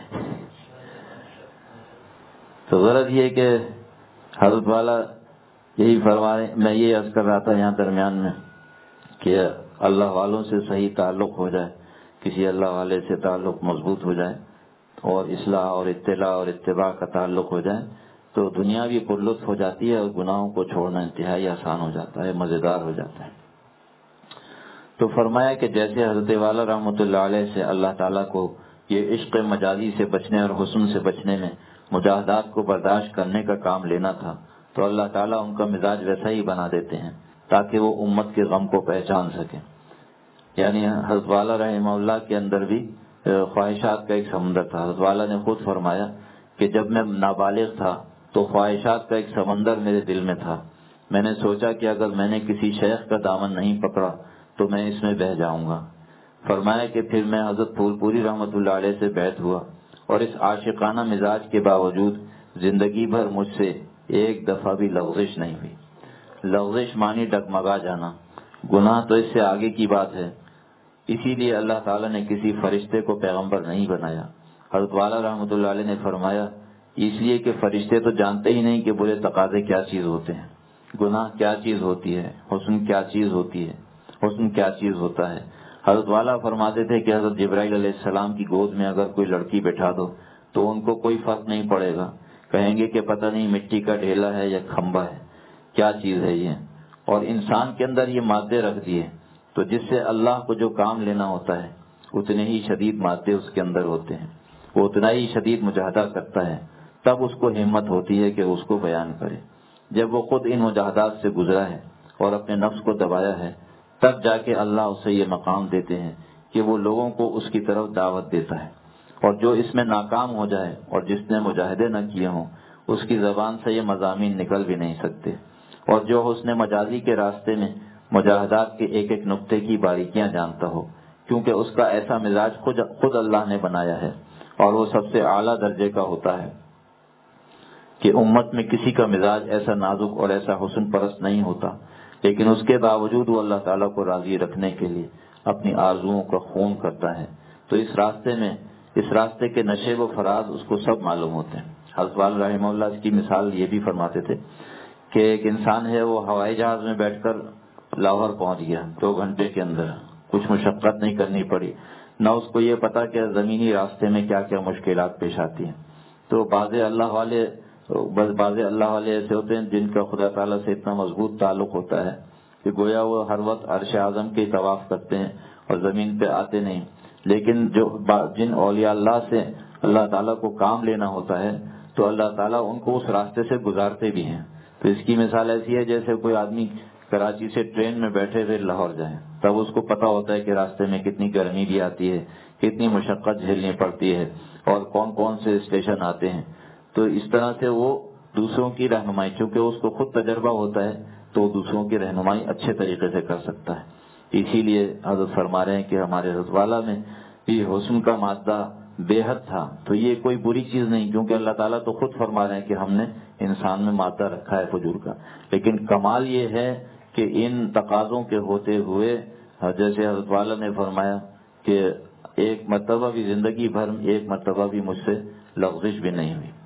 تو غرض یہ کہ حضرت والا یہی فرمائے. میں یہ عرض کر رہا تھا یہاں درمیان میں کہ اللہ والوں سے صحیح تعلق ہو جائے، کسی اللہ والے سے تعلق مضبوط ہو جائے اور اصلاح اور اطلاع اور اتباع کا تعلق ہو جائے تو دنیا بھی پر لطف ہو جاتی ہے اور گناہوں کو چھوڑنا انتہائی آسان ہو جاتا ہے، مزیدار ہو جاتا ہے. تو فرمایا کہ جیسے حضرت والا رحمۃ اللہ علیہ سے اللہ تعالیٰ کو یہ عشق مجازی سے بچنے اور حسن سے بچنے میں مجاہدات کو برداشت کرنے کا کام لینا تھا تو اللہ تعالیٰ ان کا مزاج ویسا ہی بنا دیتے ہیں تاکہ وہ امت کے غم کو پہچان سکیں. یعنی حضرت والا رحمہ اللہ کے اندر بھی خواہشات کا ایک سمندر تھا. حضرت والا نے خود فرمایا کہ جب میں نابالغ تھا تو خواہشات کا ایک سمندر میرے دل میں تھا. میں نے سوچا کہ اگر میں نے کسی شیخ کا دامن نہیں پکڑا تو میں اس میں بہہ جاؤں گا. فرمایا کہ پھر میں حضرت پھول پوری رحمۃ اللہ علیہ سے بیعت ہوا اور اس عاشقانہ مزاج کے باوجود زندگی بھر مجھ سے ایک دفعہ بھی لغزش نہیں ہوئی. لغزش مانی ڈگمگا جانا، گناہ تو اس سے آگے کی بات ہے. اسی لیے اللہ تعالیٰ نے کسی فرشتے کو پیغمبر نہیں بنایا. حضرت والا رحمۃ اللہ علیہ نے فرمایا اس لیے کہ فرشتے تو جانتے ہی نہیں کہ برے تقاضے کیا چیز ہوتے ہیں، گناہ کیا چیز ہوتی ہے، حسن کیا چیز ہوتی ہے، حسن کیا چیز ہوتا ہے. حضرت والا فرماتے تھے کہ حضرت جبرائیل علیہ السلام کی گود میں اگر کوئی لڑکی بٹھا دو تو ان کو کوئی فرق نہیں پڑے گا، کہیں گے کہ پتہ نہیں مٹی کا ڈھیلا ہے یا کھمبا ہے، کیا چیز ہے یہ. اور انسان کے اندر یہ مادے رکھ دیے تو جس سے اللہ کو جو کام لینا ہوتا ہے اتنے ہی شدید مادے اس کے اندر ہوتے ہیں، وہ اتنا ہی شدید مجاہدہ کرتا ہے، تب اس کو ہمت ہوتی ہے کہ اس کو بیان کرے. جب وہ خود ان مجاہدات سے گزرا ہے اور اپنے نفس کو دبایا ہے تب جا کے اللہ اسے یہ مقام دیتے ہیں کہ وہ لوگوں کو اس کی طرف دعوت دیتا ہے. اور جو اس میں ناکام ہو جائے اور جس نے مجاہدے نہ کیے ہوں اس کی زبان سے یہ مضامین نکل بھی نہیں سکتے. اور جو حسن مجازی کے راستے میں مجاہدات کے ایک ایک نقطے کی باریکیاں جانتا ہو، کیونکہ اس کا ایسا مزاج خود خود اللہ نے بنایا ہے اور وہ سب سے اعلیٰ درجے کا ہوتا ہے کہ امت میں کسی کا مزاج ایسا نازک اور ایسا حسن پرست نہیں ہوتا، لیکن اس کے باوجود وہ اللہ تعالیٰ کو راضی رکھنے کے لیے اپنی آرزوؤں کا خون کرتا ہے. تو اس راستے میں اس راستے کے نشیب و فراز اس کو سب معلوم ہوتے ہیں. حضرت والا رحمہ اللہ اس کی مثال یہ بھی فرماتے تھے کہ ایک انسان ہے، وہ ہوائی جہاز میں بیٹھ کر لاہور پہنچ گیا دو گھنٹے کے اندر، کچھ مشقت نہیں کرنی پڑی، نہ اس کو یہ پتا کہ زمینی راستے میں کیا کیا مشکلات پیش آتی ہیں. تو بعض اللہ والے بس بعض اللہ والے ایسے ہوتے ہیں جن کا خدا تعالیٰ سے اتنا مضبوط تعلق ہوتا ہے کہ گویا وہ ہر وقت عرش اعظم کے طواف کرتے ہیں اور زمین پہ آتے نہیں. لیکن جو جن اولیاء اللہ سے اللہ تعالیٰ کو کام لینا ہوتا ہے تو اللہ تعالیٰ ان کو اس راستے سے گزارتے بھی ہیں. تو اس کی مثال ایسی ہے جیسے کوئی آدمی کراچی سے ٹرین میں بیٹھے ہوئے لاہور جائیں، تب اس کو پتا ہوتا ہے کہ راستے میں کتنی گرمی بھی آتی ہے، کتنی مشقت جھیلنی پڑتی ہے اور کون کون سے اسٹیشن آتے ہیں. تو اس طرح سے وہ دوسروں کی رہنمائی، چونکہ اس کو خود تجربہ ہوتا ہے تو وہ دوسروں کی رہنمائی اچھے طریقے سے کر سکتا ہے. اسی لیے حضرت فرما رہے ہیں کہ ہمارے حضرت والا میں یہ حسن کا مادہ بے حد تھا. تو یہ کوئی بری چیز نہیں، کیونکہ اللہ تعالیٰ تو خود فرما رہے ہیں کہ ہم نے انسان میں مادہ رکھا ہے فجور کا. لیکن کمال یہ ہے کہ ان تقاضوں کے ہوتے ہوئے جیسے حضرت والا نے فرمایا کہ ایک مرتبہ بھی زندگی بھر ایک مرتبہ بھی مجھ سے لغزش بھی نہیں ہوئی.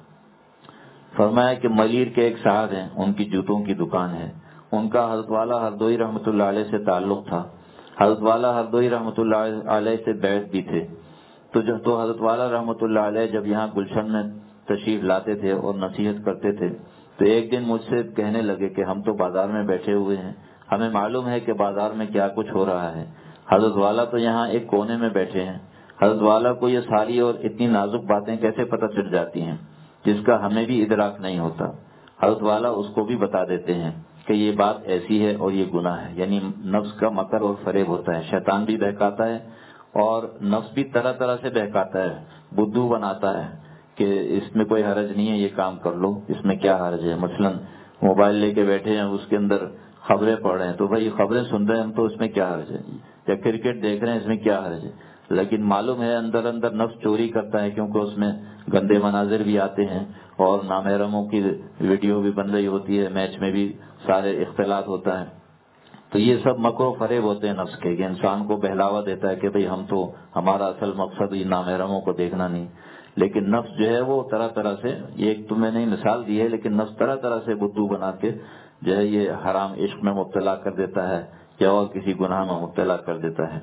فرمایا کہ ملیر کے ایک صاحب ہیں، ان کی جوتوں کی دکان ہے، ان کا حضرت والا ہردوئی رحمۃ اللہ علیہ سے تعلق تھا. حضرت والا ہردوئی رحمۃ اللہ علیہ سے بیعت بھی تھے. تو جو تو حضرت والا رحمۃ اللہ علیہ جب یہاں گلشن میں تشریف لاتے تھے اور نصیحت کرتے تھے تو ایک دن مجھ سے کہنے لگے کہ ہم تو بازار میں بیٹھے ہوئے ہیں، ہمیں معلوم ہے کہ بازار میں کیا کچھ ہو رہا ہے، حضرت والا تو یہاں ایک کونے میں بیٹھے ہیں، حضرت والا کو یہ ساری اور اتنی نازک باتیں کیسے پتہ چل جاتی ہیں جس کا ہمیں بھی ادراک نہیں ہوتا. حضرت والا اس کو بھی بتا دیتے ہیں کہ یہ بات ایسی ہے اور یہ گناہ ہے. یعنی نفس کا مکر اور فریب ہوتا ہے، شیطان بھی بہکاتا ہے اور نفس بھی طرح طرح سے بہکاتا ہے، بدھو بناتا ہے کہ اس میں کوئی حرج نہیں ہے، یہ کام کر لو، اس میں کیا حرج ہے. مثلا موبائل لے کے بیٹھے ہیں، اس کے اندر خبریں پڑھ رہے ہیں تو بھائی خبریں سن رہے ہیں ہم تو اس میں کیا حرج ہے، یا کرکٹ دیکھ رہے ہیں اس میں کیا حرج ہے. لیکن معلوم ہے اندر اندر نفس چوری کرتا ہے، کیونکہ اس میں گندے مناظر بھی آتے ہیں اور نامحرموں کی ویڈیو بھی بن رہی ہوتی ہے، میچ میں بھی سارے اختلاط ہوتا ہے. تو یہ سب مکر و فریب ہوتے ہیں نفس کے، کہ انسان کو بہلاوا دیتا ہے کہ بھئی ہم تو ہمارا اصل مقصد یہ نامحرموں کو دیکھنا نہیں. لیکن نفس جو ہے وہ طرح طرح سے، یہ ایک تو میں نے مثال دی ہے، لیکن نفس طرح طرح سے بدھو بنا کے جو ہے یہ حرام عشق میں مبتلا کر دیتا ہے یا اور کسی گناہ میں مبتلا کر دیتا ہے.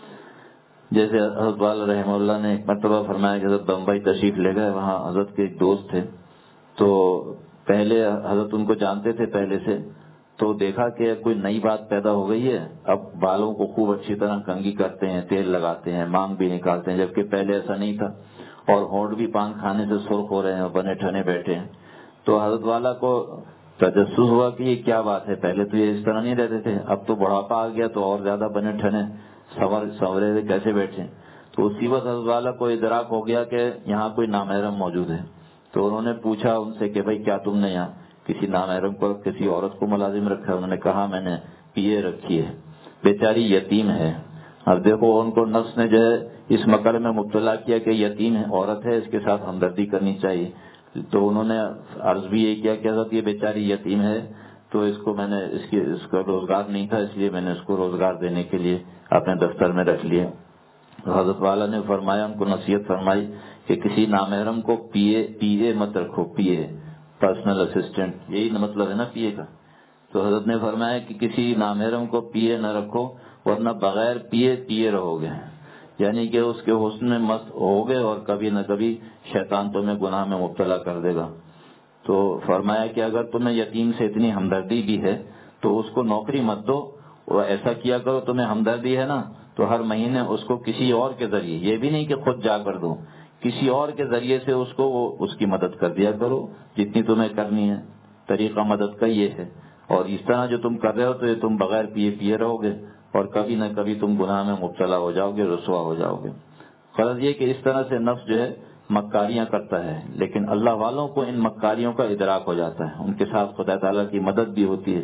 جیسے حضرت والا رحمہ اللہ نے ایک مرتبہ فرمایا کہ حضرت بمبئی تشریف لے گئے، وہاں حضرت کے ایک دوست تھے، تو پہلے حضرت ان کو جانتے تھے پہلے سے، تو دیکھا کہ کوئی نئی بات پیدا ہو گئی ہے، اب بالوں کو خوب اچھی طرح کنگھی کرتے ہیں، تیل لگاتے ہیں، مانگ بھی نکالتے ہیں، جبکہ پہلے ایسا نہیں تھا، اور ہونٹ بھی پان کھانے سے سرخ ہو رہے ہیں اور بنے ٹھنے بیٹھے ہیں. تو حضرت والا کو تجسس ہوا کہ یہ کیا بات ہے، پہلے تو یہ اس طرح نہیں رہتے تھے، اب تو بڑھاپا آ گیا تو اور زیادہ بنے ٹھنے سنور سنورے ہوئے کیسے بیٹھے. تو اسی وقت حضرت والا کو ادراک ہو گیا کہ یہاں کوئی نامحرم موجود ہے. تو انہوں نے پوچھا ان سے کہ بھائی کیا تم نے یہاں کسی نامحرم کو، کسی عورت کو ملازم رکھا ہے؟ انہوں نے کہا میں نے پیے رکھی ہے، بیچاری یتیم ہے. اب دیکھو ان کو نفس نے جو ہے اس مکر میں مبتلا کیا کہ یتیم ہے، عورت ہے، اس کے ساتھ ہمدردی کرنی چاہیے. تو انہوں نے عرض بھی یہ کیا کہ حضرت یہ بیچاری یتیم ہے تو اس کو میں نے اس کی اس کا روزگار نہیں تھا، اس لیے میں نے اس کو روزگار دینے کے لیے اپنے دفتر میں رکھ لیا. حضرت والا نے فرمایا، ان کو نصیحت فرمائی کہ کسی نامحرم کو پیے پیے مت رکھو، پیے پرسنل اسسٹنٹ، یہی مطلب ہے نا پیے کا. تو حضرت نے فرمایا کہ کسی نامحرم کو پیے نہ رکھو، ورنہ بغیر پیے پیے رہو گے، یعنی کہ اس کے حسن میں مست ہو گئے اور کبھی نہ کبھی شیطان تمہیں گناہ میں مبتلا کر دے گا۔ تو فرمایا کہ اگر تمہیں یتیم سے اتنی ہمدردی بھی ہے تو اس کو نوکری مت دو، اور ایسا کیا کرو تمہیں ہمدردی ہے نا تو ہر مہینے اس کو کسی اور کے ذریعے، یہ بھی نہیں کہ خود جا کر دو، کسی اور کے ذریعے سے اس کو وہ اس کی مدد کر دیا کرو جتنی تمہیں کرنی ہے۔ طریقہ مدد کا یہ ہے، اور اس طرح جو تم کر رہے ہو تو یہ تم بغیر پیے پیے رہو گے اور کبھی نہ کبھی تم گناہ میں مبتلا ہو جاؤ گے، رسوا ہو جاؤ گے۔ غرض یہ کہ اس طرح سے نفس جو ہے مکاریاں کرتا ہے، لیکن اللہ والوں کو ان مکاریوں کا ادراک ہو جاتا ہے، ان کے ساتھ خدا تعالیٰ کی مدد بھی ہوتی ہے۔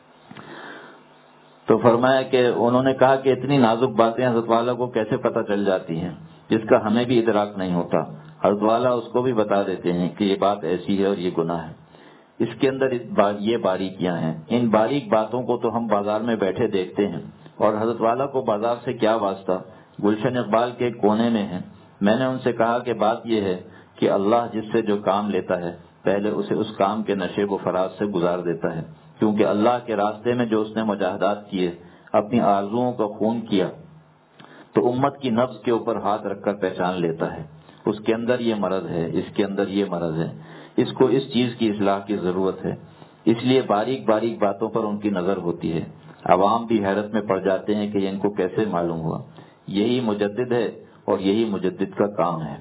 تو فرمایا کہ انہوں نے کہا کہ اتنی نازک باتیں حضرت والا کو کیسے پتہ چل جاتی ہیں جس کا ہمیں بھی ادراک نہیں ہوتا۔ حضرت والا اس کو بھی بتا دیتے ہیں کہ یہ بات ایسی ہے اور یہ گناہ ہے، اس کے اندر یہ باریکیاں ہیں۔ ان باریک باتوں کو تو ہم بازار میں بیٹھے دیکھتے ہیں، اور حضرت والا کو بازار سے کیا واسطہ، گلشن اقبال کے کونے میں ہیں۔ میں نے ان سے کہا کہ بات یہ ہے کہ اللہ جس سے جو کام لیتا ہے پہلے اسے اس کام کے نشیب و فراز سے گزار دیتا ہے، کیونکہ اللہ کے راستے میں جو اس نے مجاہدات کیے، اپنی آرزوؤں کا خون کیا، تو امت کی نفس کے اوپر ہاتھ رکھ کر پہچان لیتا ہے اس کے اندر یہ مرض ہے، اس کے اندر یہ مرض ہے، اس کو اس چیز کی اصلاح کی ضرورت ہے۔ اس لیے باریک باریک باتوں پر ان کی نظر ہوتی ہے۔ عوام بھی حیرت میں پڑ جاتے ہیں کہ ان کو کیسے معلوم ہوا۔ یہی مجدد ہے اور یہی مجدد کا کام ہے۔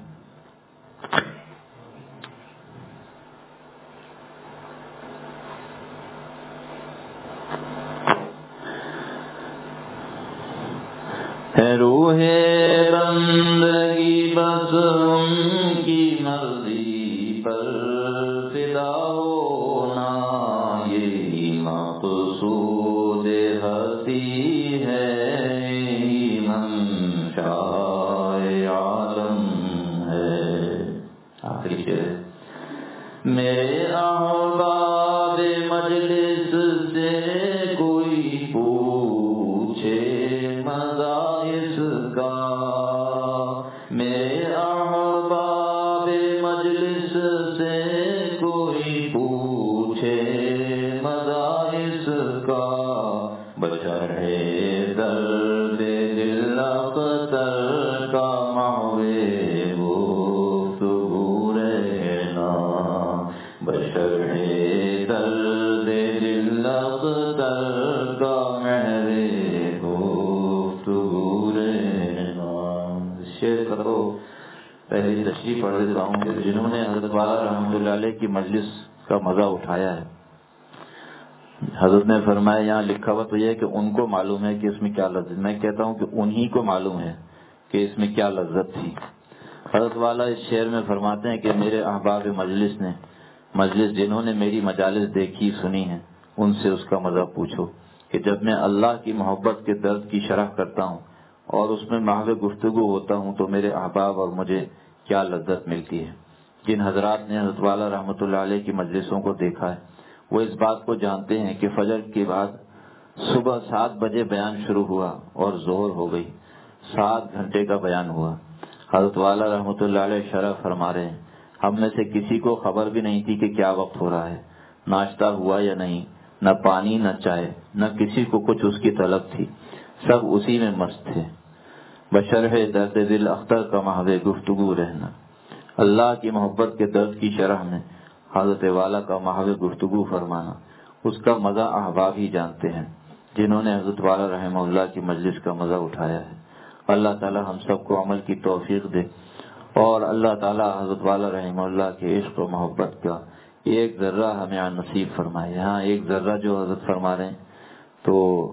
ہے روح بندگی بس ان کی مرضی پر فدا ہونا، یہی مقصود ہستی ہے، منشاء عالم ہے۔ آخری شعر، میرے احباب مجلس سے کوئی پوچھے مزہ اس کا، میرے احباب مجلس سے کوئی پوچھے مزہ اس کا، بشر ہے درد دل اختر کا محوے گفتگو رہنا، بشر ہے درد دل اختر کا محوے گفتگو رہنا۔ شعر کا تو پہلی تشریح پڑھ دیتا ہوں کہ جنہوں نے حضرت والا رحمۃ اللہ علیہ کی مجلس کا مزہ اٹھایا ہے، حضرت نے فرمایا یہاں لکھا ہوا تو یہ ہے کہ ان کو معلوم ہے کہ اس میں کیا لذت، میں کہتا ہوں کہ انہی کو معلوم ہے کہ اس میں کیا لذت تھی۔ حضرت والا اس شعر میں فرماتے ہیں کہ میرے احباب مجلس نے، مجلس جنہوں نے میری مجالس دیکھی سنی ہیں، ان سے اس کا مزہ پوچھو کہ جب میں اللہ کی محبت کے درد کی شرح کرتا ہوں اور اس میں محو گفتگو ہوتا ہوں تو میرے احباب اور مجھے کیا لذت ملتی ہے۔ جن حضرات نے حضرت والا رحمۃ اللہ علیہ کی مجلسوں کو دیکھا ہے وہ اس بات کو جانتے ہیں کہ فجر کے بعد صبح سات بجے بیان شروع ہوا اور ظہر ہو گئی، سات گھنٹے کا بیان ہوا۔ حضرت والا رحمۃ اللہ علیہ شرح فرما رہے ہیں ہم میں سے کسی کو خبر بھی نہیں تھی کہ کیا وقت ہو رہا ہے، ناشتہ ہوا یا نہیں، نہ پانی نہ چائے، نہ کسی کو کچھ اس کی طلب تھی، سب اسی میں مست تھے۔ بشرح درد دل اختر کا محو گفتگو رہنا، اللہ کی محبت کے درد کی شرح میں حضرت والا کا محو گفتگو فرمانا، اس کا مزہ احباب ہی جانتے ہیں جنہوں نے حضرت والا رحمہ اللہ کی مجلس کا مزہ اٹھایا ہے۔ اللہ تعالی ہم سب کو عمل کی توفیق دے، اور اللہ تعالی حضرت والا رحمہ اللہ کے عشق و محبت کا ایک ذرہ ہمیں نصیب فرمائے۔ یہاں ایک ذرہ جو حضرت فرما رہے ہیں تو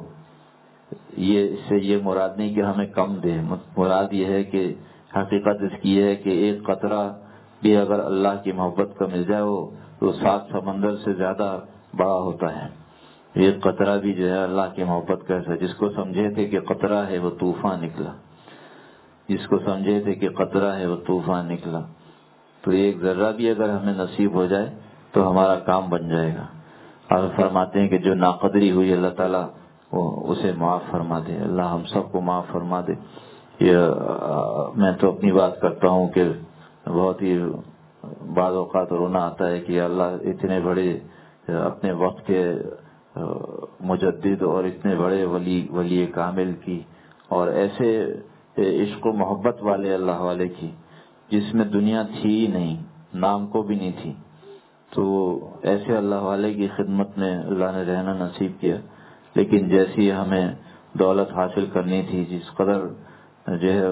یہ اس سے یہ مراد نہیں کہ ہمیں کم دے، مراد یہ ہے کہ حقیقت اس کی ہے کہ ایک قطرہ بھی اگر اللہ کی محبت کا مل جائے وہ تو سات سمندر سے زیادہ بڑا ہوتا ہے۔ ایک قطرہ بھی جو ہے اللہ کی محبت کا ایسا، جس کو سمجھے تھے کہ قطرہ ہے وہ طوفان نکلا، جس کو سمجھے تھے کہ قطرہ ہے وہ طوفان نکلا، تو ایک ذرہ بھی اگر ہمیں نصیب ہو جائے تو ہمارا کام بن جائے گا۔ اور فرماتے ہیں کہ جو ناقدری ہوئی اللہ تعالیٰ وہ اسے معاف فرما دے، اللہ ہم سب کو معاف فرما دے۔ یہ میں تو اپنی بات کرتا ہوں کہ بہت ہی بعض اوقات رونا آتا ہے کہ اللہ اتنے بڑے اپنے وقت کے مجدد اور اتنے بڑے ولی ولی کامل کی، اور ایسے عشق و محبت والے اللہ والے کی جس میں دنیا تھی ہی نہیں، نام کو بھی نہیں تھی. تو ایسے اللہ والے کی خدمت میں اللہ نے رہنا نصیب کیا. لیکن جیسی ہمیں دولت حاصل کرنی تھی، جس قدر جو ہے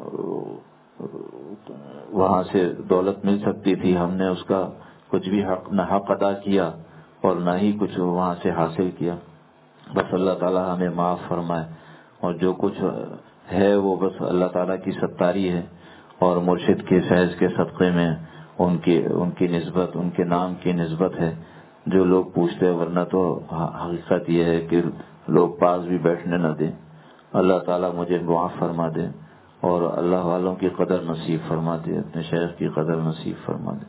وہاں سے دولت مل سکتی تھی، ہم نے اس کا کچھ بھی حق نہ حق ادا کیا اور نہ ہی کچھ وہاں سے حاصل کیا. بس اللہ تعالی ہمیں معاف فرمائے، اور جو کچھ ہے وہ بس اللہ تعالیٰ کی ستاری ہے اور مرشد کے فیض کے صدقے میں ان کی ان کی نسبت، ان کے نام کی نسبت ہے جو لوگ پوچھتے، ورنہ تو حقیقت یہ ہے کہ لوگ پاس بھی بیٹھنے نہ دیں. اللہ تعالیٰ مجھے معاف فرما دے اور اللہ والوں کی قدر نصیب فرما دے، اپنے شیخ کی قدر نصیب فرما دے.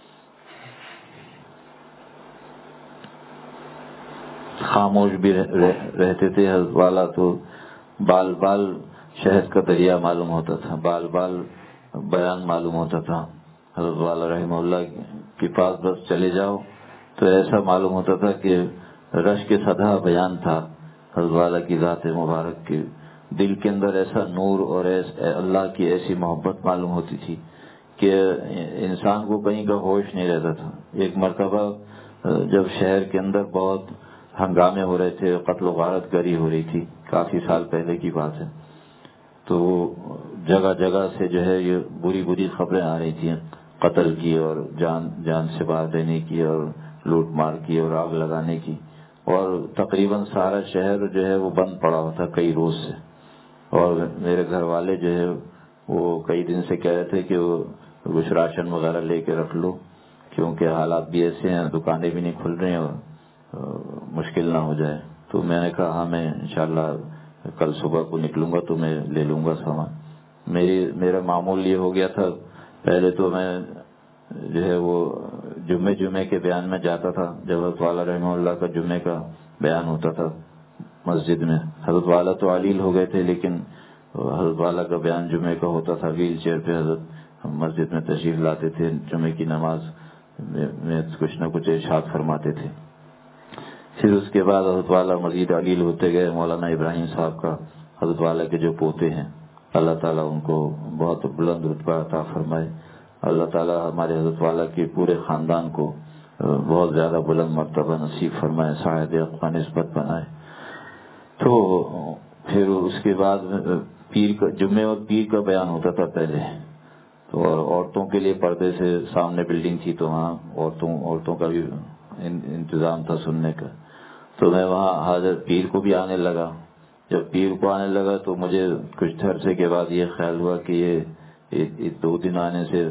خاموش بھی رہتے تھے حضرت والا، تو بال بال شہد کا دریا معلوم ہوتا تھا، بال بال بیان معلوم ہوتا تھا. حضرت والا رحمہ اللہ کے پاس بس چلے جاؤ تو ایسا معلوم ہوتا تھا کہ رش کے سدھا بیان تھا. حضرت والا کی ذات مبارک کے دل کے اندر ایسا نور اور اللہ کی ایسی محبت معلوم ہوتی تھی کہ انسان کو کہیں کا ہوش نہیں رہتا تھا. ایک مرتبہ جب شہر کے اندر بہت ہنگامے ہو رہے تھے، قتل و غارت گری ہو رہی تھی، کافی سال پہلے کی بات ہے، تو جگہ جگہ سے جو ہے یہ بری بری خبریں آ رہی تھیں، قتل کی اور جان جان سے باہر دینے کی اور لوٹ مار کی اور آگ لگانے کی. اور تقریباً سارا شہر جو ہے وہ بند پڑا ہوا تھا کئی روز سے. اور میرے گھر والے جو ہے وہ کئی دن سے کہہ رہے تھے کہ وہ کچھ راشن وغیرہ لے کے رکھ لو، کیونکہ حالات بھی ایسے ہیں، دکانیں بھی نہیں کھل رہی ہیں اور مشکل نہ ہو جائے. تو میں نے کہا ہاں میں انشاءاللہ کل صبح کو نکلوں گا تو میں لے لوں گا سامان. میری میرا معمول یہ ہو گیا تھا، پہلے تو میں جو ہے وہ جمعے جمعے کے بیان میں جاتا تھا. جب حضرت والا رحمہ اللہ کا جمعے کا بیان ہوتا تھا مسجد میں، حضرت والا تو علیل ہو گئے تھے لیکن حضرت والا کا بیان جمعے کا ہوتا تھا، ویل چیئر پہ حضرت مسجد میں تشریف لاتے تھے، جمعے کی نماز میں کچھ نہ کچھ ارشاد فرماتے تھے. پھر اس کے بعد حضرت والا مزید علیل ہوتے گئے. مولانا ابراہیم صاحب کا حضرت والا کے جو پوتے ہیں، اللہ تعالیٰ ان کو بہت بلند رتبہ عطا فرمائے. اللہ تعالیٰ ہمارے حضرت والا کے پورے خاندان کو بہت زیادہ بلند مرتبہ نصیب فرمائے، صاحب اقوى نسبت بنائے. تو پھر اس کے بعد پیر کا جمعے اور پیر کا بیان ہوتا تھا پہلے، تو اور عورتوں کے لیے پردے سے سامنے بلڈنگ تھی تو وہاں عورتوں عورتوں کا بھی انتظام تھا سننے کا. تو میں وہاں حاضر پیر کو بھی آنے لگا. جب پیر کو آنے لگا تو مجھے کچھ عرصے کے بعد یہ خیال ہوا کہ یہ دو دن آنے سے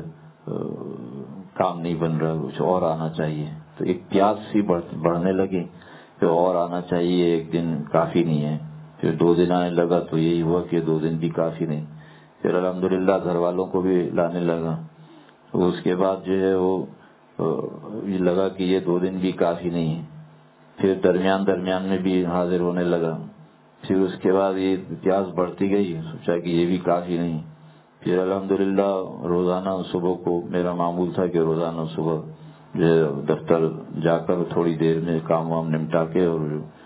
کام نہیں بن رہا، کچھ اور آنا چاہیے. تو ایک پیاس سی بڑھنے لگی کہ اور آنا چاہیے، ایک دن کافی نہیں ہے. پھر دو دن آنے لگا تو یہی ہوا کہ دو دن بھی کافی نہیں. پھر الحمدللہ گھر والوں کو بھی لانے لگا. تو اس کے بعد جو ہے وہ یہ لگا کہ یہ دو دن بھی کافی نہیں ہے. پھر درمیان درمیان میں بھی حاضر ہونے لگا. پھر اس کے بعد یہ پیاس بڑھتی گئی، سوچا کہ یہ بھی کافی نہیں. پھر الحمدللہ روزانہ صبح کو میرا معمول تھا کہ روزانہ صبح جو ہے دفتر جا کر تھوڑی دیر میں کام وام نمٹا کے اور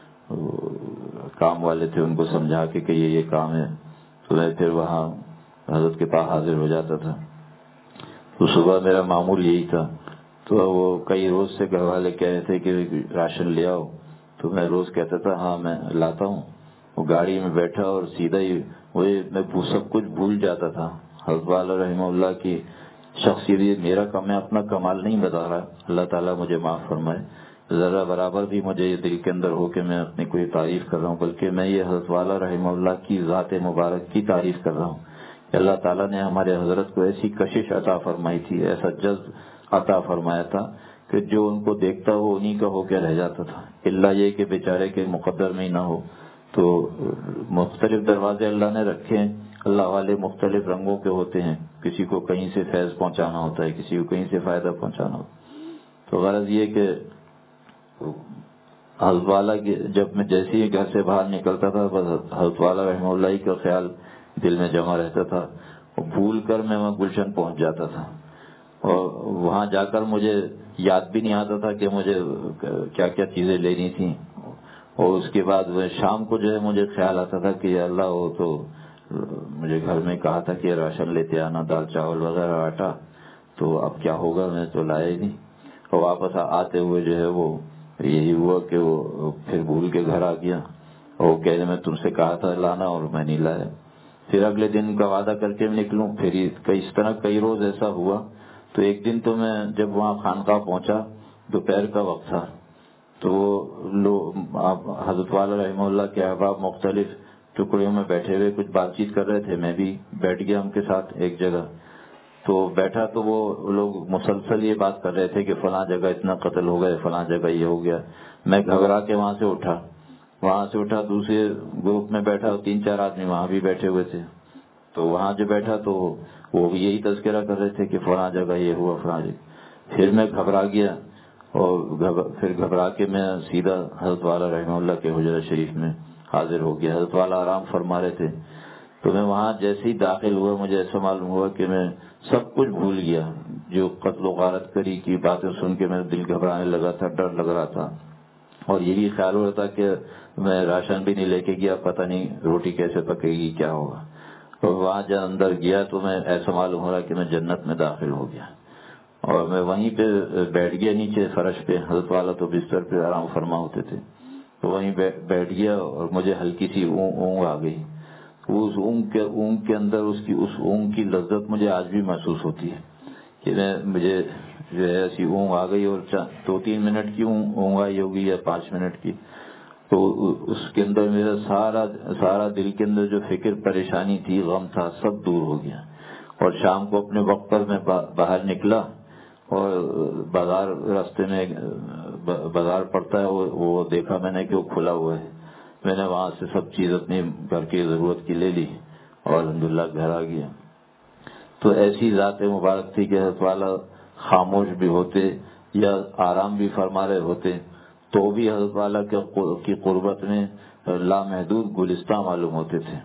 کام والے تھے ان کو سمجھا کے کہ یہ یہ کام ہے تو میں پھر وہاں حضرت کے پاس حاضر ہو جاتا تھا. تو صبح میرا معمول یہی تھا. تو وہ کئی روز سے گھر والے کہہ رہے تھے کہ راشن لے آؤ، تو میں روز کہتا تھا ہاں میں لاتا ہوں. وہ گاڑی میں بیٹھا اور سیدھا ہی وہی میں سب کچھ بھول جاتا تھا. حضرت والا رحمہ اللہ کی شخصیت میرا میں اپنا کمال نہیں بتا رہا، اللہ تعالیٰ مجھے معاف فرمائے. ذرا برابر بھی مجھے یہ دل کے اندر ہو کہ میں اپنی کوئی تعریف کر رہا ہوں، بلکہ میں یہ حضرت والا رحمہ اللہ کی ذات مبارک کی تعریف کر رہا ہوں کہ اللہ تعالیٰ نے ہمارے حضرت کو ایسی کشش عطا فرمائی تھی، ایسا جذب عطا فرمایا تھا کہ جو ان کو دیکھتا وہ انہی کا ہو کے رہ جاتا تھا. اللہ یہ کہ بیچارے کے مقدر میں ہی نہ ہو. تو مختلف دروازے اللہ نے رکھے ہیں. اللہ والے مختلف رنگوں کے ہوتے ہیں، کسی کو کہیں سے فیض پہنچانا ہوتا ہے، کسی کو کہیں سے فائدہ پہنچانا ہوتا ہے. تو غرض یہ کہ حضرت والا کی جب میں جیسے ہی گھر سے باہر نکلتا تھا بس حضرت والا رحمہ اللہ کا خیال دل میں جمع رہتا تھا. اور بھول کر میں وہاں گلشن پہنچ جاتا تھا اور وہاں جا کر مجھے یاد بھی نہیں آتا تھا کہ مجھے کیا کیا چیزیں لینی تھیں. اور اس کے بعد وہ شام کو جو ہے مجھے خیال آتا تھا کہ اللہ وہ تو مجھے گھر میں کہا تھا کہ راشن لیتے آنا، دال چاول وغیرہ آٹا، تو اب کیا ہوگا، میں تو لایا ہی نہیں. اور واپس آتے ہوئے جو ہے وہ یہی ہوا کہ وہ پھر بھول کے گھر آ گیا اور وہ کہہ رہے میں تم سے کہا تھا لانا اور میں نہیں لایا. پھر اگلے دن کا وعدہ کر کے نکلوں، پھر اس طرح کئی روز ایسا ہوا. تو ایک دن تو میں جب وہاں خانقاہ پہنچا دوپہر کا وقت تھا، تو لوگ حضرت والا رحمہ اللہ کے احباب مختلف ٹکڑیوں میں بیٹھے ہوئے کچھ بات چیت کر رہے تھے. میں بھی بیٹھ گیا ان کے ساتھ ایک جگہ. تو بیٹھا تو وہ لوگ مسلسل یہ بات کر رہے تھے کہ فلاں جگہ اتنا قتل ہو گئے، فلاں جگہ یہ ہو گیا. میں گھبرا کے وہاں سے اٹھا وہاں سے اٹھا دوسرے گروپ میں بیٹھا، تین چار آدمی وہاں بھی بیٹھے ہوئے تھے. تو وہاں جو بیٹھا تو وہ بھی یہی تذکرہ کر رہے تھے کہ فلاں جگہ یہ ہوا فلاں جگہ. پھر میں گھبرا گیا اور پھر گھبرا کے میں سیدھا حضرت والا رحمہ اللہ کے حجرہ شریف میں حاضر ہو گیا. حضرت والا آرام فرما رہے تھے. تو میں وہاں جیسے ہی داخل ہوا مجھے ایسا معلوم ہوا کہ میں سب کچھ بھول گیا. جو قتل و غارت کری کی باتیں سن کے میرا دل گھبرانے لگا تھا، ڈر لگ رہا تھا. اور یہ بھی خیال ہو رہا تھا کہ میں راشن بھی نہیں لے کے گیا، پتہ نہیں روٹی کیسے پکے گی، کیا ہوگا. اور وہاں جب اندر گیا تو میں ایسا معلوم ہو رہا کہ میں جنت میں داخل ہو گیا. اور میں وہیں پہ بیٹھ گیا نیچے فرش پہ. حضرت والا تو بستر پہ آرام فرما ہوتے تھے. تو وہیں بیٹھ گیا اور مجھے ہلکی سی اونگ آ گئی. اس اونگ کے اونگ کے اندر اس کی اس اونگ کی لذت مجھے آج بھی محسوس ہوتی ہے کہ میں مجھے جو ہے ایسی اونگ آ گئی. اور دو تین منٹ کی اونگ آئی ہوگی یا پانچ منٹ کی. تو اس کے اندر میرا سارا سارا دل کے اندر جو فکر پریشانی تھی، غم تھا، سب دور ہو گیا. اور شام کو اپنے وقت پر میں باہر نکلا اور بازار راستے میں بازار پڑتا ہے وہ دیکھا میں نے کہ وہ کھلا ہوا ہے. میں نے وہاں سے سب چیز اپنی گھر کی ضرورت کی لے لی اور الحمدللہ گھر آ گیا. تو ایسی ذات مبارک تھی کہ حضرت والا خاموش بھی ہوتے یا آرام بھی فرما رہے ہوتے تو بھی حضرت والا کی قربت میں لامحدود گلستان معلوم ہوتے تھے.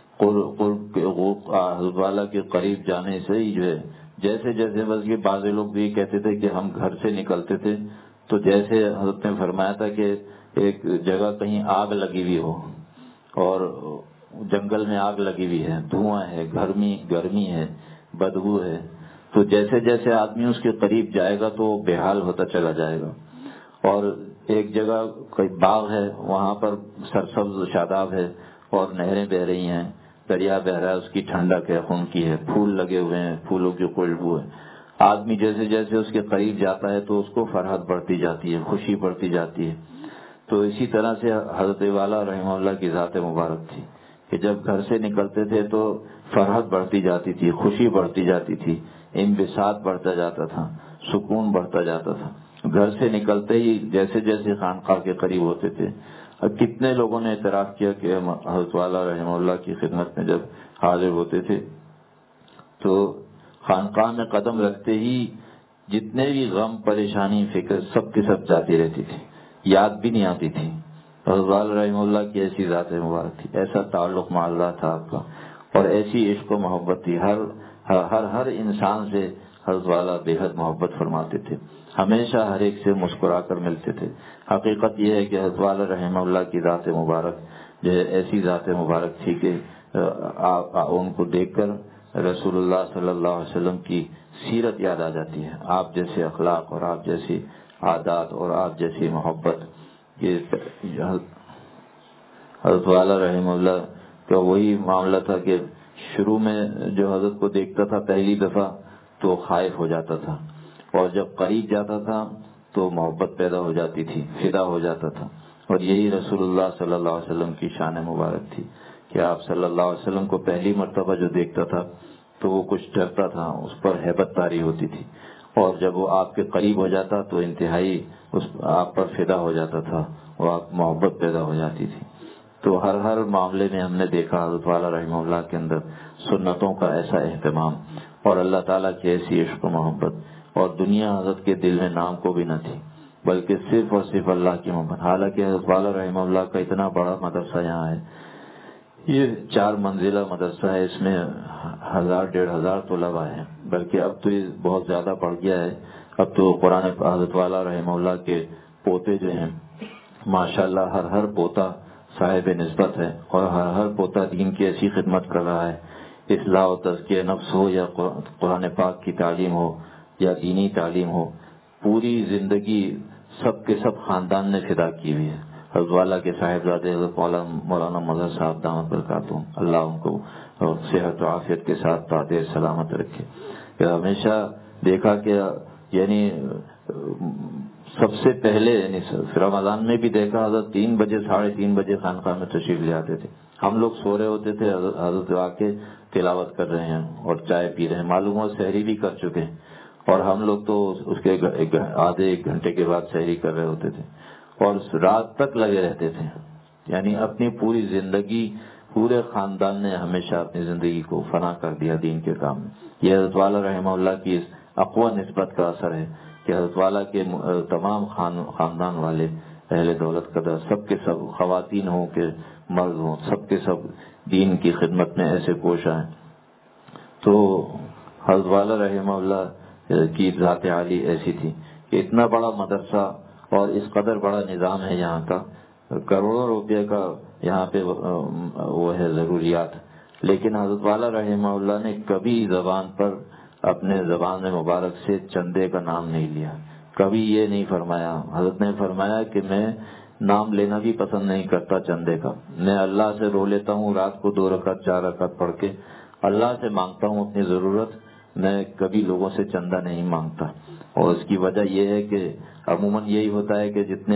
حضرت والا کے قریب جانے سے ہی جو ہے جیسے جیسے بس یہ بعض لوگ بھی کہتے تھے کہ ہم گھر سے نکلتے تھے تو جیسے حضرت نے فرمایا تھا کہ ایک جگہ کہیں آگ لگی ہوئی ہو اور جنگل میں آگ لگی ہوئی ہے، دھواں ہے، گرمی گرمی ہے، بدبو ہے. تو جیسے جیسے آدمی اس کے قریب جائے گا تو بے حال ہوتا چلا جائے گا. اور ایک جگہ کوئی باغ ہے، وہاں پر سرسبز شاداب ہے اور نہریں بہ رہی ہیں، دریا بہ رہا ہے، اس کی ٹھنڈک ہے، خنکی ہے، پھول لگے ہوئے ہیں، پھولوں کی خوشبو ہے. آدمی جیسے جیسے اس کے قریب جاتا ہے تو اس کو فرحت بڑھتی جاتی ہے، خوشی بڑھتی جاتی ہے. تو اسی طرح سے حضرت والا رحمہ اللہ کی ذات مبارک تھی کہ جب گھر سے نکلتے تھے تو فرحت بڑھتی جاتی تھی، خوشی بڑھتی جاتی تھی، انبساط بڑھتا جاتا تھا، سکون بڑھتا جاتا تھا. گھر سے نکلتے ہی جیسے جیسے خانقاہ کے قریب ہوتے تھے. کتنے لوگوں نے اعتراف کیا کہ ہم حضرت والا رحمہ اللہ کی خدمت میں جب حاضر ہوتے تھے تو خانقاہ میں قدم رکھتے ہی جتنے بھی غم پریشانی فکر سب کے سب جاتی رہتی تھی، یاد بھی نہیں آتی تھی. حضرت والا رحمہ اللہ کی ایسی ذات مبارک تھی، ایسا تعلق مع اللہ تھا آپ کا اور ایسی عشق و محبت تھی. ہر ہر ہر انسان سے حضرت والا بے حد محبت فرماتے تھے، ہمیشہ ہر ایک سے مسکرا کر ملتے تھے. حقیقت یہ ہے کہ حضرت والا رحمہ اللہ کی ذات مبارک جو ہے ایسی ذات مبارک تھی کہ ان کو دیکھ کر رسول اللہ صلی اللہ علیہ وسلم کی سیرت یاد آ جاتی ہے. آپ جیسے اخلاق اور آپ جیسی عادات اور آپ جیسی محبت. یہ حضرت والا رحمہ اللہ کا وہی معاملہ تھا کہ شروع میں جو حضرت کو دیکھتا تھا پہلی دفعہ تو خائف ہو جاتا تھا اور جب قریب جاتا تھا تو محبت پیدا ہو جاتی تھی، فدا ہو جاتا تھا. اور یہی رسول اللہ صلی اللہ علیہ وسلم کی شان مبارک تھی کہ آپ صلی اللہ علیہ وسلم کو پہلی مرتبہ جو دیکھتا تھا تو وہ کچھ ڈرتا تھا، اس پر ہیبت طاری ہوتی تھی اور جب وہ آپ کے قریب ہو جاتا تو انتہائی اس آپ پر فدا ہو جاتا تھا اور آپ محبت پیدا ہو جاتی تھی. تو ہر ہر معاملے میں ہم نے دیکھا حضرت والا رحمہ اللہ کے اندر سنتوں کا ایسا اہتمام اور اللہ تعالیٰ کی ایسی عشق و محبت. اور دنیا حضرت کے دل میں نام کو بھی نہ تھی بلکہ صرف اور صرف اللہ کی محبت. حالانکہ حضرت والا رحمہ اللہ کا اتنا بڑا مدرسہ یہاں ہے، یہ چار منزلہ مدرسہ ہے، اس میں ہزار ڈیڑھ ہزار طلباء ہیں، بلکہ اب تو یہ بہت زیادہ بڑھ گیا ہے. اب تو قرآن حضرت والا رحمہ اللہ کے پوتے جو ہیں ماشاءاللہ ہر ہر پوتا صاحب نسبت ہے، اور ہر ہر پوتا دین کی ایسی خدمت کر رہا ہے، اصلاح و تزکیہ نفس ہو یا قرآن پاک کی تعلیم ہو یا دینی تعلیم ہو، پوری زندگی سب کے سب خاندان نے فدا کی ہوئی ہے۔ حضرت والا کے صاحبزادے حضرت مولانا مظہر صاحب دامت برکاتہم، اللہ ان کو صحت و عافیت کے ساتھ تعدیر سلامت رکھے۔ ہمیشہ دیکھا کہ یعنی سب سے پہلے یعنی رمضان میں بھی دیکھا حضرت تین بجے ساڑھے تین بجے خانقاہ میں تشریف لے آتے تھے، ہم لوگ سو رہے ہوتے تھے، حضرت آ کے تلاوت کر رہے ہیں اور چائے پی رہے ہیں، معلوم ہو سحری بھی کر چکے ہیں، اور ہم لوگ تو اس کے آدھے ایک گھنٹے کے بعد سحری کر رہے ہوتے تھے اور رات تک لگے رہتے تھے۔ یعنی اپنی پوری زندگی پورے خاندان نے ہمیشہ اپنی زندگی کو فنا کر دیا دین کے کام میں۔ یہ حضرت والا رحمہ اللہ کی اقوی نسبت کا اثر ہے کہ حضرت والا کے تمام خان خاندان والے اہل دولت قدر سب کے سب، خواتین ہوں کہ مرد ہوں، سب کے سب دین کی خدمت میں ایسے کوش آئیں۔ تو حضرت والا رحمہ اللہ کی ذات عالی ایسی تھی کہ اتنا بڑا مدرسہ اور اس قدر بڑا نظام ہے یہاں کا، کروڑوں روپے کا یہاں پہ وہ ہے ضروریات، لیکن حضرت والا رحمہ اللہ نے کبھی زبان پر اپنے زبان مبارک سے چندے کا نام نہیں لیا، کبھی یہ نہیں فرمایا۔ حضرت نے فرمایا کہ میں نام لینا بھی پسند نہیں کرتا چندے کا، میں اللہ سے رو لیتا ہوں رات کو دو رکعت چار رکعت پڑھ کے، اللہ سے مانگتا ہوں اپنی ضرورت، میں کبھی لوگوں سے چندہ نہیں مانگتا۔ اور اس کی وجہ یہ ہے کہ عموماً یہی ہوتا ہے کہ جتنے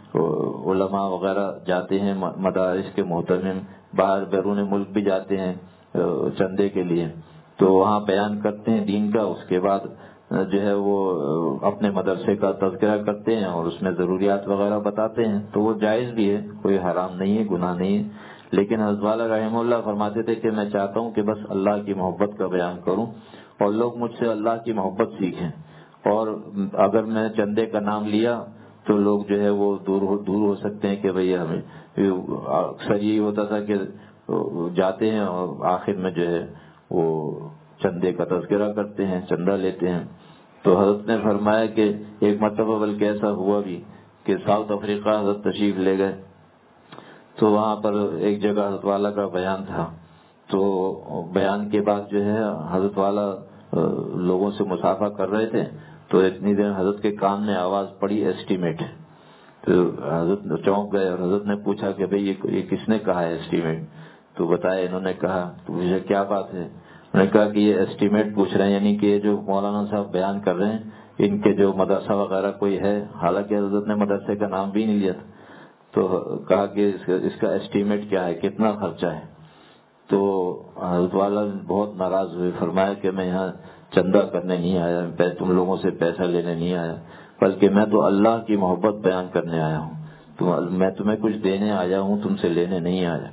علماء وغیرہ جاتے ہیں مدارس کے محترم، باہر بیرون ملک بھی جاتے ہیں چندے کے لیے، تو وہاں بیان کرتے ہیں دین کا، اس کے بعد جو ہے وہ اپنے مدرسے کا تذکرہ کرتے ہیں اور اس میں ضروریات وغیرہ بتاتے ہیں، تو وہ جائز بھی ہے، کوئی حرام نہیں ہے، گناہ نہیں ہے۔ لیکن حضرت والا رحمہ اللہ فرماتے تھے کہ میں چاہتا ہوں کہ بس اللہ کی محبت کا بیان کروں اور لوگ مجھ سے اللہ کی محبت سیکھیں، اور اگر میں چندے کا نام لیا تو لوگ جو ہے وہ دور ہو دور ہو سکتے ہیں کہ بھئی ہمیں، اکثر یہی ہوتا تھا کہ جاتے ہیں اور آخر میں جو ہے وہ چندے کا تذکرہ کرتے ہیں، چندہ لیتے ہیں۔ تو حضرت نے فرمایا کہ ایک مرتبہ بلکہ ایسا ہوا بھی کہ ساؤتھ افریقہ حضرت تشریف لے گئے، تو وہاں پر ایک جگہ حضرت والا کا بیان تھا، تو بیان کے بعد جو ہے حضرت والا لوگوں سے مصافحہ کر رہے تھے، تو اتنی دیر حضرت کے کان میں آواز پڑی ایسٹیمیٹ، تو حضرت چونک گئے اور حضرت نے پوچھا کہ بھئی یہ کس نے کہا ہے ایسٹیمیٹ؟ تو بتایا انہوں نے کہا، تو مجھے کیا بات ہے؟ انہوں نے کہا کہ یہ ایسٹیمیٹ پوچھ رہے ہیں، یعنی کہ یہ جو مولانا صاحب بیان کر رہے ہیں ان کے جو مدرسہ وغیرہ کوئی ہے، حالانکہ حضرت نے مدرسے کا نام بھی نہیں لیا تھا، تو کہا کہ اس کا ایسٹیمیٹ کیا ہے، کتنا خرچہ ہے؟ تو حضرت والا بہت ناراض ہوئے، فرمایا کہ میں یہاں چندہ کرنے نہیں آیا، تم لوگوں سے پیسہ لینے نہیں آیا، بلکہ میں تو اللہ کی محبت بیان کرنے آیا ہوں، تو میں تمہیں کچھ دینے آیا ہوں، تم سے لینے نہیں آیا۔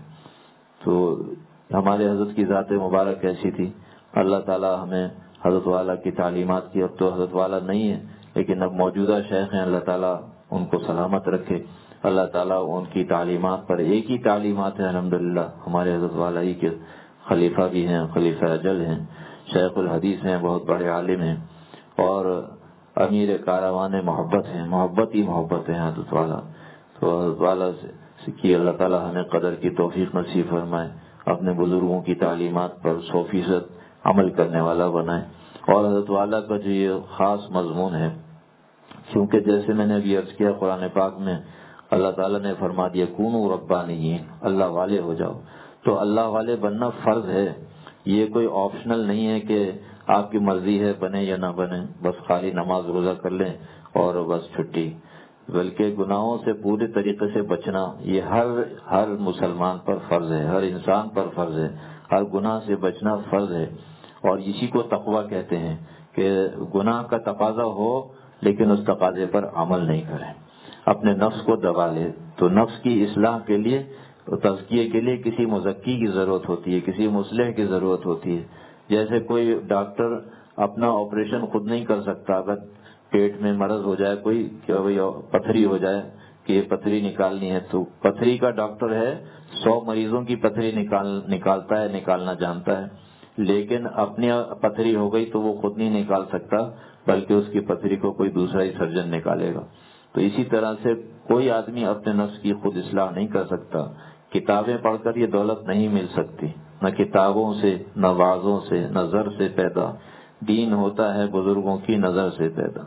تو ہمارے حضرت کی ذات مبارک ایسی تھی، اللہ تعالی ہمیں حضرت والا کی تعلیمات کی، اب تو حضرت والا نہیں ہے لیکن اب موجودہ شیخ ہیں، اللہ تعالیٰ ان کو سلامت رکھے، اللہ تعالیٰ ان کی تعلیمات پر ایک ہی تعلیمات ہیں الحمدللہ، ہمارے حضرت والا ہی کے خلیفہ بھی ہیں، خلیفہ اجل ہیں، شیخ الحدیث ہیں، بہت بڑے عالم ہیں، اور امیر کاروان محبت ہیں، محبت ہی محبت ہے حضرت والا۔ تو حضرت والا سے کی اللہ تعالیٰ ہمیں قدر کی توفیق نصیب فرمائے، اپنے بزرگوں کی تعلیمات پر سو فیصد عمل کرنے والا بنائے۔ اور حضرت والا کا جو یہ خاص مضمون ہے، کیونکہ جیسے میں نے ابھی عرض کیا قرآن پاک میں اللہ تعالیٰ نے فرما دیا کونوا ربانیین، اللہ والے ہو جاؤ، تو اللہ والے بننا فرض ہے، یہ کوئی آپشنل نہیں ہے کہ آپ کی مرضی ہے بنے یا نہ بنے، بس خالی نماز روزہ کر لیں اور بس چھٹی، بلکہ گناہوں سے پورے طریقے سے بچنا یہ ہر ہر مسلمان پر فرض ہے، ہر انسان پر فرض ہے، ہر گناہ سے بچنا فرض ہے، اور اسی کو تقویٰ کہتے ہیں کہ گناہ کا تقاضا ہو لیکن اس تقاضے پر عمل نہیں کریں، اپنے نفس کو دبا لے، تو نفس کی اصلاح کے لیے، تزکیے کے لیے کسی مزکی کی ضرورت ہوتی ہے، کسی مصلح کی ضرورت ہوتی ہے۔ جیسے کوئی ڈاکٹر اپنا آپریشن خود نہیں کر سکتا، اگر پیٹ میں مرض ہو جائے کوئی، کہ بھئی پتھری ہو جائے کہ یہ پتھری نکالنی ہے، تو پتھری کا ڈاکٹر ہے، سو مریضوں کی پتھری نکال نکالتا ہے، نکالنا جانتا ہے، لیکن اپنی پتھری ہو گئی تو وہ خود نہیں نکال سکتا، بلکہ اس کی پتھری کو کوئی دوسرا ہی سرجن نکالے گا۔ تو اسی طرح سے کوئی آدمی اپنے نفس کی خود اصلاح نہیں کر سکتا. کتابیں پڑھ کر یہ دولت نہیں مل سکتی، نہ کتابوں سے، نہ وعظوں سے، نہ زر سے پیدا. دین ہوتا ہے بزرگوں کی نظر سے پیدا.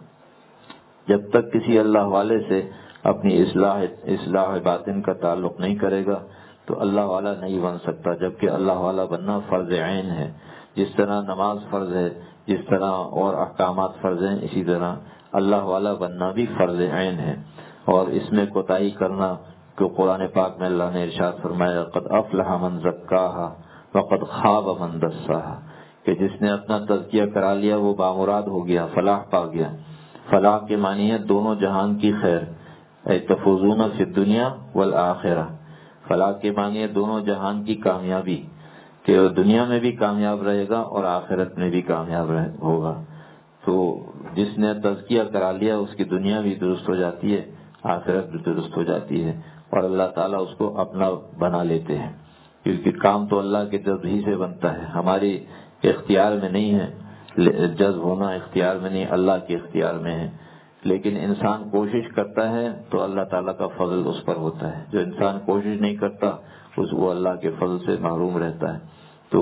جب تک کسی اللہ والے سے اپنی اصلاح اصلاح باطن کا تعلق نہیں کرے گا تو اللہ والا نہیں بن سکتا. جبکہ اللہ والا بننا فرض عین ہے. جس طرح نماز فرض ہے، جس طرح اور احکامات فرض ہیں، اسی طرح اللہ والا بننا بھی فرض عین ہے. اور اس میں کوتاہی کرنا کہ قرآن پاک میں اللہ نے ارشاد فرمایا قد افلح من زکاہا وقد خاب من دساہا، کہ جس نے اپنا تزکیہ کرا لیا وہ بامراد ہو گیا، فلاح پا گیا. فلاح کے معنی ہے دونوں جہان کی خیر، اے تفوزون فی الدنیا والآخرہ. فلاح کے معنی ہے دونوں جہان کی کامیابی، کہ وہ دنیا میں بھی کامیاب رہے گا اور آخرت میں بھی کامیاب ہوگا. تو جس نے تزکیہ کرا لیا اس کی دنیا بھی درست ہو جاتی ہے، آخرت بھی درست ہو جاتی ہے، اور اللہ تعالیٰ اس کو اپنا بنا لیتے ہیں. کیونکہ کام تو اللہ کے جذب ہی سے بنتا ہے، ہماری اختیار میں نہیں ہے. جذب ہونا اختیار میں نہیں، اللہ کے اختیار میں ہے. لیکن انسان کوشش کرتا ہے تو اللہ تعالیٰ کا فضل اس پر ہوتا ہے. جو انسان کوشش نہیں کرتا اس وہ اللہ کے فضل سے محروم رہتا ہے. تو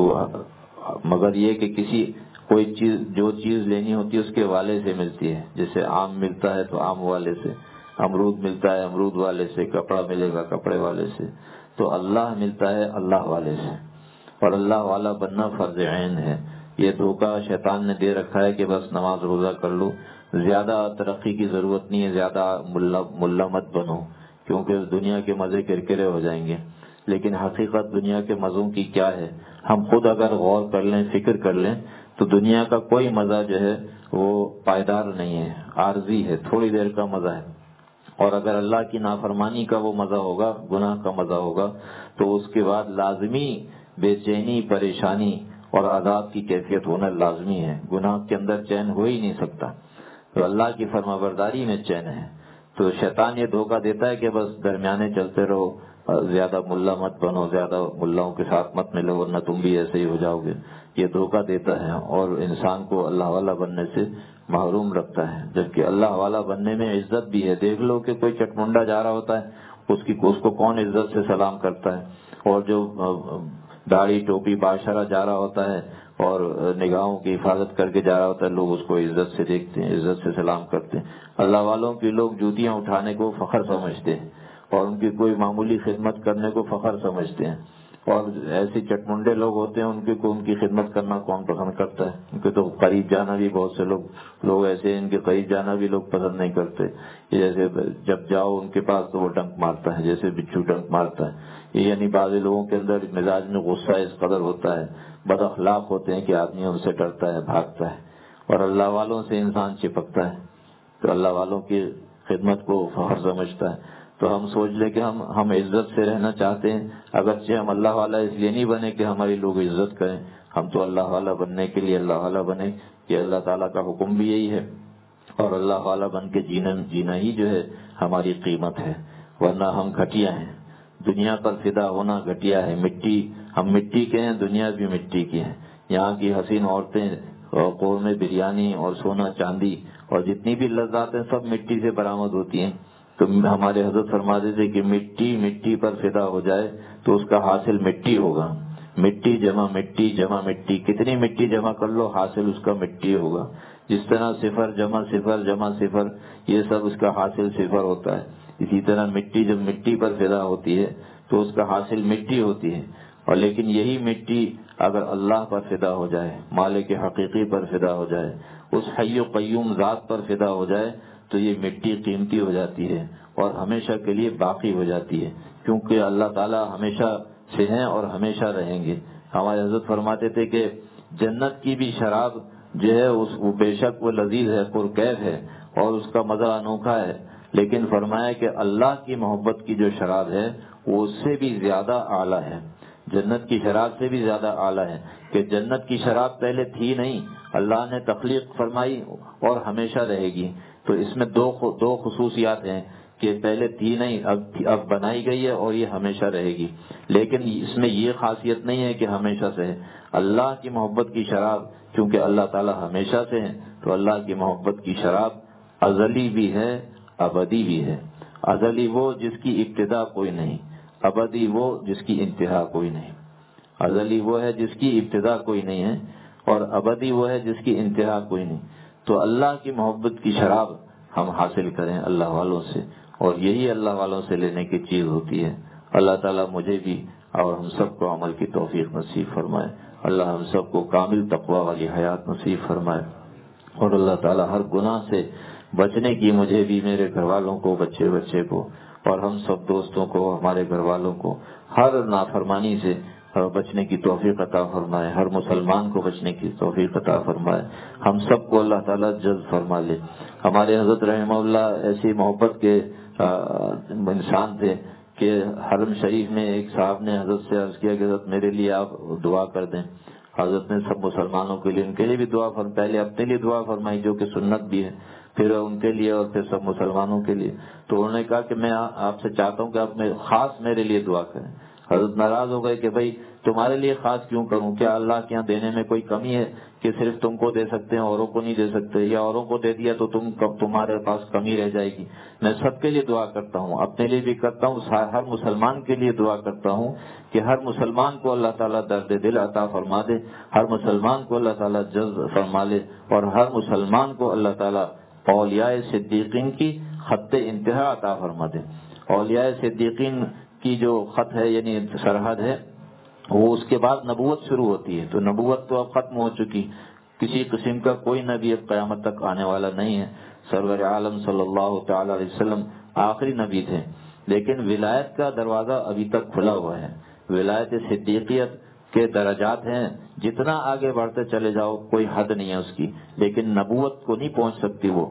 مگر یہ کہ کسی کوئی چیز جو چیز لینی ہوتی ہے اس کے والے سے ملتی ہے. جیسے آم ملتا ہے تو آم والے سے، امرود ملتا ہے امرود والے سے، کپڑا ملے گا کپڑے والے سے. تو اللہ ملتا ہے اللہ والے سے، اور اللہ والا بننا فرض عین ہے. یہ دھوکہ شیطان نے دے رکھا ہے کہ بس نماز روزہ کر لو، زیادہ ترقی کی ضرورت نہیں ہے، زیادہ ملا ملا مت بنو کیونکہ دنیا کے مزے کرکرے ہو جائیں گے. لیکن حقیقت دنیا کے مزوں کی کیا ہے؟ ہم خود اگر غور کر لیں، فکر کر لیں تو دنیا کا کوئی مزہ جو ہے وہ پائیدار نہیں ہے، عارضی ہے، تھوڑی دیر کا مزہ ہے. اور اگر اللہ کی نافرمانی کا وہ مزہ ہوگا، گناہ کا مزہ ہوگا، تو اس کے بعد لازمی بے چینی، پریشانی اور عذاب کی کیفیت ہونا لازمی ہے. گناہ کے اندر چین ہو ہی نہیں سکتا. تو اللہ کی فرما برداری میں چین ہے. تو شیطان یہ دھوکہ دیتا ہے کہ بس درمیانے چلتے رہو، زیادہ ملا مت بنو، زیادہ ملاؤں کے ساتھ مت ملو ورنہ تم بھی ایسے ہی ہو جاؤ گے. یہ دھوکہ دیتا ہے اور انسان کو اللہ والا بننے سے محروم رکھتا ہے. جبکہ اللہ والا بننے میں عزت بھی ہے. دیکھ لو کہ کوئی چٹمنڈا جا رہا ہوتا ہے، اس کی اس کو کون عزت سے سلام کرتا ہے، اور جو داڑھی ٹوپی باشرہ جا رہا ہوتا ہے اور نگاہوں کی حفاظت کر کے جا رہا ہوتا ہے، لوگ اس کو عزت سے دیکھتے ہیں، عزت سے سلام کرتے ہیں. اللہ والوں کی لوگ جوتیاں اٹھانے کو فخر سمجھتے ہیں اور ان کی کوئی معمولی خدمت کرنے کو فخر سمجھتے ہیں. اور ایسے چٹمنڈے لوگ ہوتے ہیں ان کی کو ان کی خدمت کرنا کون پسند کرتا ہے؟ ان کے تو قریب جانا بھی بہت سے لوگ لوگ ایسے ہیں، ان کے قریب جانا بھی لوگ پسند نہیں کرتے. جیسے جب جاؤ ان کے پاس تو وہ ڈنک مارتا ہے، جیسے بچھو ڈنک مارتا ہے. یہ یعنی بعض لوگوں کے اندر مزاج میں غصہ اس قدر ہوتا ہے، بد اخلاق ہوتے ہیں کہ آدمی ان سے ڈرتا ہے، بھاگتا ہے. اور اللہ والوں سے انسان چپکتا ہے تو اللہ والوں کی خدمت کو فخر سمجھتا ہے. تو ہم سوچ لیں کہ ہم ہم عزت سے رہنا چاہتے ہیں، اگرچہ ہم اللہ والا اس لیے نہیں بنے کہ ہماری لوگ عزت کریں. ہم تو اللہ والا بننے کے لیے اللہ والا بنے، کہ اللہ تعالیٰ کا حکم بھی یہی ہے، اور اللہ والا بن کے جینا جینا ہی جو ہے ہماری قیمت ہے. ورنہ ہم گھٹیا ہیں، دنیا پر فدا ہونا گھٹیا ہے. مٹی ہم مٹی کے ہیں، دنیا بھی مٹی کی ہے. یہاں کی حسین عورتیں اور قورمے بریانی اور سونا چاندی اور جتنی بھی لذاتیں سب مٹی سے برآمد ہوتی ہیں. تو ہمارے حضرت فرماتے تھے کہ مٹی مٹی پر فدا ہو جائے تو اس کا حاصل مٹی ہوگا. مٹی جمع مٹی جمع مٹی، کتنی مٹی جمع کر لو حاصل اس کا مٹی ہوگا. جس طرح صفر جمع صفر جمع صفر یہ سب اس کا حاصل صفر ہوتا ہے، اسی طرح مٹی جب مٹی پر فدا ہوتی ہے تو اس کا حاصل مٹی ہوتی ہے. اور لیکن یہی مٹی اگر اللہ پر فدا ہو جائے، مالک حقیقی پر فدا ہو جائے، اس حی و قیوم ذات پر فدا ہو جائے تو یہ مٹی قیمتی ہو جاتی ہے اور ہمیشہ کے لیے باقی ہو جاتی ہے. کیونکہ اللہ تعالیٰ ہمیشہ سے ہیں اور ہمیشہ رہیں گے. ہمارے حضرت فرماتے تھے کہ جنت کی بھی شراب جو ہے اس وہ بے شک وہ لذیذ ہے، پرکیف ہے اور اس کا مزہ انوکھا ہے، لیکن فرمایا کہ اللہ کی محبت کی جو شراب ہے وہ اس سے بھی زیادہ اعلیٰ ہے، جنت کی شراب سے بھی زیادہ اعلیٰ ہے. کہ جنت کی شراب پہلے تھی نہیں، اللہ نے تخلیق فرمائی اور ہمیشہ رہے گی. تو اس میں دو دو خصوصیات ہیں کہ پہلے تھی نہیں، اب اب بنائی گئی ہے اور یہ ہمیشہ رہے گی. لیکن اس میں یہ خاصیت نہیں ہے کہ ہمیشہ سے ہے. اللہ کی محبت کی شراب، چونکہ اللہ تعالی ہمیشہ سے ہیں تو اللہ کی محبت کی شراب ازلی بھی ہے، ابدی بھی ہے۔ ازلی وہ جس کی ابتدا کوئی نہیں، ابدی وہ جس کی انتہا کوئی نہیں۔ ازلی وہ ہے جس کی ابتدا کوئی نہیں ہے، اور ابدی وہ ہے جس کی انتہا کوئی نہیں۔ تو اللہ کی محبت کی شراب ہم حاصل کریں اللہ والوں سے، اور یہی اللہ والوں سے لینے کی چیز ہوتی ہے۔ اللہ تعالیٰ مجھے بھی اور ہم سب کو عمل کی توفیق نصیب فرمائے۔ اللہ ہم سب کو کامل تقوی والی حیات نصیب فرمائے، اور اللہ تعالیٰ ہر گناہ سے بچنے کی مجھے بھی، میرے گھر والوں کو، بچے بچے کو، اور ہم سب دوستوں کو، ہمارے گھر والوں کو ہر نافرمانی سے بچنے کی توفیق عطا فرمائے، ہر مسلمان کو بچنے کی توفیق عطا فرمائے۔ ہم سب کو اللہ تعالیٰ جذب فرما لے۔ ہمارے حضرت رحمہ اللہ ایسی محبت کے انسان تھے کہ حرم شریف میں ایک صاحب نے حضرت سے عرض کیا کہ حضرت میرے لیے آپ دعا کر دیں۔ حضرت نے سب مسلمانوں کے لیے، ان کے لیے بھی دعا فرمائی، پہلے اپنے لیے دعا فرمائی جو کہ سنت بھی ہے، پھر ان کے لیے، اور پھر سب مسلمانوں کے لیے۔ تو انہوں نے کہا کہ میں آپ سے چاہتا ہوں کہ آپ خاص میرے لیے دعا کریں۔ حضرت ناراض ہو گئے کہ بھائی تمہارے لیے خاص کیوں کروں؟ کیا اللہ کے یہاں دینے میں کوئی کمی ہے کہ صرف تم کو دے سکتے ہیں، اوروں کو نہیں دے سکتے؟ یا اوروں کو دے دیا تو تم تمہارے پاس کمی رہ جائے گی؟ میں سب کے لیے دعا کرتا ہوں، اپنے لیے بھی کرتا ہوں، ہر مسلمان کے لیے دعا کرتا ہوں کہ ہر مسلمان کو اللہ تعالیٰ درد دل عطا فرما دے، ہر مسلمان کو اللہ تعالیٰ جذب فرما لے، اور ہر مسلمان کو اللہ تعالیٰ اولیاء صدیقین کی خط انتہا عطا فرما دے۔ اولیاء صدیقین کی جو خط ہے، یعنی سرحد ہے، وہ اس کے بعد نبوت شروع ہوتی ہے، تو نبوت تو اب ختم ہو چکی، کسی قسم کا کوئی نبی اب قیامت تک آنے والا نہیں ہے۔ سرور عالم صلی اللہ تعالی علیہ وسلم آخری نبی تھے، لیکن ولایت کا دروازہ ابھی تک کھلا ہوا ہے۔ ولایت صدیقیت کے درجات ہیں، جتنا آگے بڑھتے چلے جاؤ کوئی حد نہیں ہے اس کی، لیکن نبوت کو نہیں پہنچ سکتی وہ۔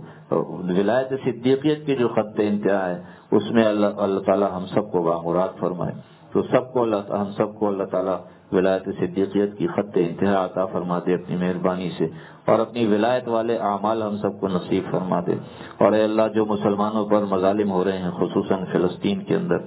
ولایت صدیقیت کی جو خط انتہا ہے، اس میں اللہ اللہ تعالیٰ ہم سب کو بامراد فرمائے۔ تو سب کو اللہ ہم سب کو اللہ تعالیٰ ولایت صدیقیت کی خط انتہا عطا فرما دے اپنی مہربانی سے، اور اپنی ولایت والے اعمال ہم سب کو نصیب فرما دے۔ اور اے اللہ، جو مسلمانوں پر مظالم ہو رہے ہیں، خصوصاً فلسطین کے اندر،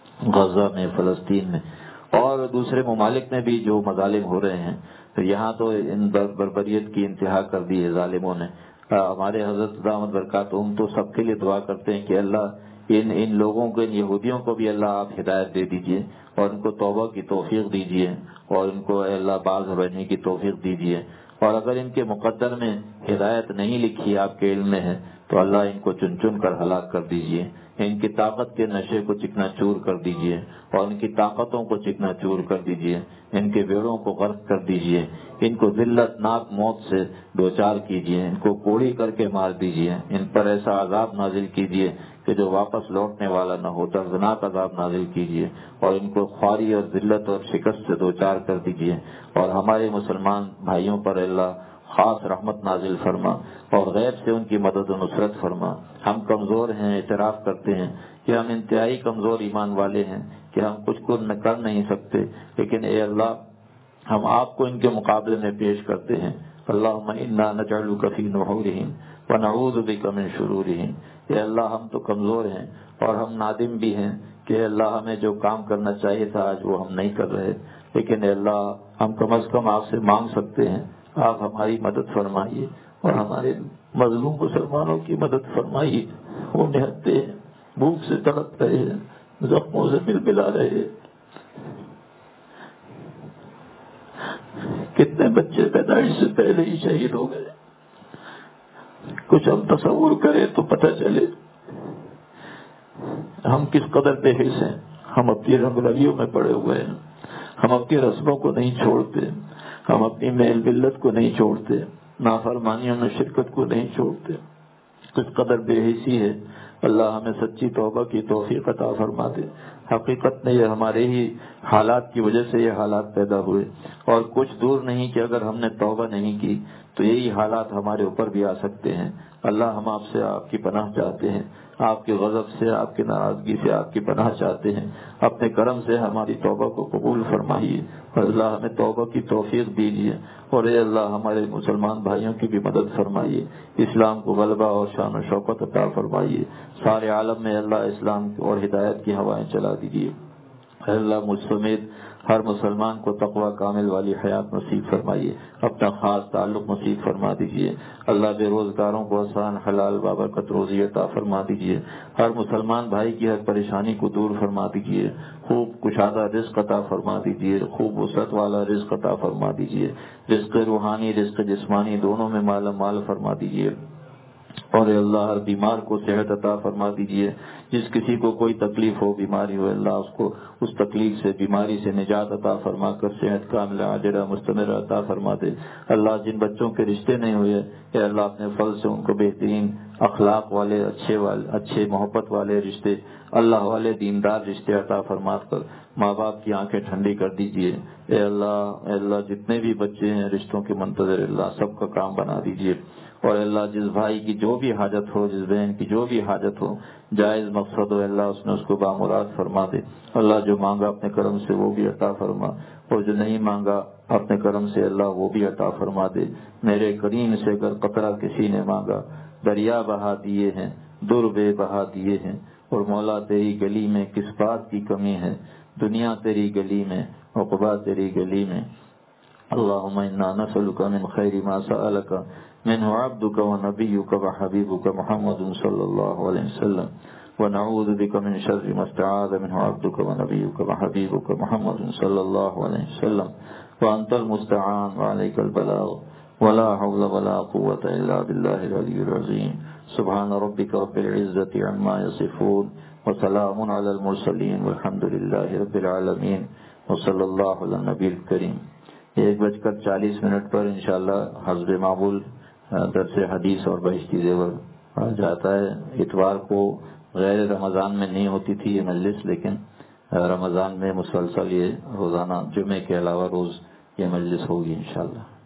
غزہ میں، فلسطین میں، اور دوسرے ممالک میں بھی جو مظالم ہو رہے ہیں، تو یہاں تو ان بربریت کی انتہا کر دی ہے ظالموں نے۔ ہمارے حضرت دامت برکاتہم تو سب کے لیے دعا کرتے ہیں کہ اللہ ان ان لوگوں کو، ان یہودیوں کو بھی اللہ آپ ہدایت دے دیجئے، اور ان کو توبہ کی توفیق دیجئے، اور ان کو اے اللہ باز رہنے کی توفیق دیجئے، اور اگر ان کے مقدر میں ہدایت نہیں لکھی آپ کے علم میں ہے تو اللہ ان کو چن چن کر ہلاک کر دیجئے، ان کی طاقت کے نشے کو چکنا چور کر دیجئے، اور ان کی طاقتوں کو چکنا چور کر دیجئے، ان کے بیڑوں کو غرق کر دیجئے، ان کو ذلت ناک موت سے دوچار کیجئے، ان کو کوڑی کر کے مار دیجئے، ان پر ایسا عذاب نازل کیجئے کہ جو واپس لوٹنے والا نہ ہو، دردناک عذاب نازل کیجئے، اور ان کو خواری اور ذلت اور شکست سے دوچار کر دیجئے، اور ہمارے مسلمان بھائیوں پر اللہ خاص رحمت نازل فرما، اور غیب سے ان کی مدد و نصرت فرما۔ ہم کمزور ہیں، اعتراف کرتے ہیں کہ ہم انتہائی کمزور ایمان والے ہیں، کہ ہم کچھ کو کر نہیں سکتے، لیکن اے اللہ ہم آپ کو ان کے مقابلے میں پیش کرتے ہیں۔ اللہم انا نجعلک فی نحورہم ونعوذ بک من شرورہم۔ اے اللہ ہم تو کمزور ہیں اور ہم نادم بھی ہیں کہ اے اللہ ہمیں جو کام کرنا چاہیے تھا آج وہ ہم نہیں کر رہے، لیکن اے اللہ ہم کم از کم آپ سے مانگ سکتے ہیں، آپ ہماری مدد فرمائیے اور ہمارے مظلوم مسلمانوں کی مدد فرمائیے۔ وہ نہتے ہیں، بھوک سے تڑپ رہے ہیں، زخموں سے مل ملا رہے ہیں۔ کتنے بچے پیدائش سے پہلے ہی شہید ہو گئے، کچھ ہم تصور کریں تو پتہ چلے ہم کس قدر بے حس ہیں۔ ہم اپنی رنگ رویوں میں پڑے ہوئے ہیں، ہم اپنی رسموں کو نہیں چھوڑتے، ہم اپنی میل ملت کو نہیں چھوڑتے، نافرمانیوں میں شرکت کو نہیں چھوڑتے، کس قدر بے حسی ہے۔ اللہ ہمیں سچی توبہ کی توفیق عطا فرما دے۔ حقیقت میں یہ ہمارے ہی حالات کی وجہ سے یہ حالات پیدا ہوئے، اور کچھ دور نہیں کہ اگر ہم نے توبہ نہیں کی تو یہی حالات ہمارے اوپر بھی آ سکتے ہیں۔ اللہ ہم آپ سے آپ کی پناہ چاہتے ہیں، آپ کے غضب سے، آپ کی ناراضگی سے آپ کی پناہ چاہتے ہیں۔ اپنے کرم سے ہماری توبہ کو قبول فرمائیے، اور اللہ ہمیں توبہ کی توفیق دیجیے، اور اے اللہ ہمارے مسلمان بھائیوں کی بھی مدد فرمائیے، اسلام کو غلبہ اور شان و شوکت عطا فرمائیے، سارے عالم میں اللہ اسلام اور ہدایت کی ہوائیں چلا دیجیے۔ اے اللہ مجھ سمیت ہر مسلمان کو تقوی کامل والی حیات نصیب فرمائیے، اپنا خاص تعلق نصیب فرما دیجیے۔ اللہ بے روزگاروں کو آسان حلال بابرکت روزی عطا فرما دیجیے، ہر مسلمان بھائی کی ہر پریشانی کو دور فرما دیجیے، خوب کشادہ رزق عطا فرما دیجیے، خوب وسعت والا رزق عطا فرما دیجیے، رزق روحانی رزق جسمانی دونوں میں مالا مال فرما دیجیے، اور اے اللہ ہر بیمار کو صحت عطا فرما دیجیے، جس کسی کو کوئی تکلیف ہو بیماری ہو اللہ اس کو اس تکلیف سے بیماری سے نجات عطا فرما کر صحت کاملہ عاجلہ مستمرہ عطا فرما دے۔ اللہ جن بچوں کے رشتے نہیں ہوئے اے اللہ اپنے فضل سے ان کو بہترین اخلاق والے اچھے والے اچھے محبت والے رشتے اللہ والے دیندار رشتے عطا فرما کر ماں باپ کی آنکھیں ٹھنڈی کر دیجیے۔ اے اللہ اے اللہ جتنے بھی بچے ہیں رشتوں کے منتظر اللہ سب کا کام بنا دیجیے، اور اللہ جس بھائی کی جو بھی حاجت ہو جس بہن کی جو بھی حاجت ہو جائز مقصد ہو اللہ اس نے اس کو بامراد فرما دے۔ اللہ جو مانگا اپنے کرم سے وہ بھی عطا فرما، اور جو نہیں مانگا اپنے کرم سے اللہ وہ بھی عطا فرما دے۔ میرے کریم سے اگر قطرہ کسی نے مانگا دریا بہا دیے ہیں در بے بہا دیے ہیں، اور مولا تیری گلی میں کس بات کی کمی ہے، دنیا تیری گلی میں عقبہ تیری گلی میں۔ اللهم انا نسألك من خير ما سألك منه عبدك ونبيك وحبيبك محمد صلى الله عليه وسلم، ونعوذ بك من شر ما استعاذ منه عبدك ونبيك وحبيبك محمد صلى الله عليه وسلم، وأنت المستعان وعليك البلاغ، ولا حول ولا قوة إلا بالله العلي العظيم۔ سبحان ربك رب العزة عما يصفون، وسلام على المرسلين، والحمد لله رب العالمين، وصلى الله على النبي الكريم۔ ایک بج کر چالیس منٹ پر انشاءاللہ حسب معمول درس حدیث اور بہشتی زیور جاتا ہے۔ اتوار کو غیر رمضان میں نہیں ہوتی تھی یہ مجلس، لیکن رمضان میں مسلسل یہ روزانہ جمعے کے علاوہ روز یہ مجلس ہوگی انشاءاللہ۔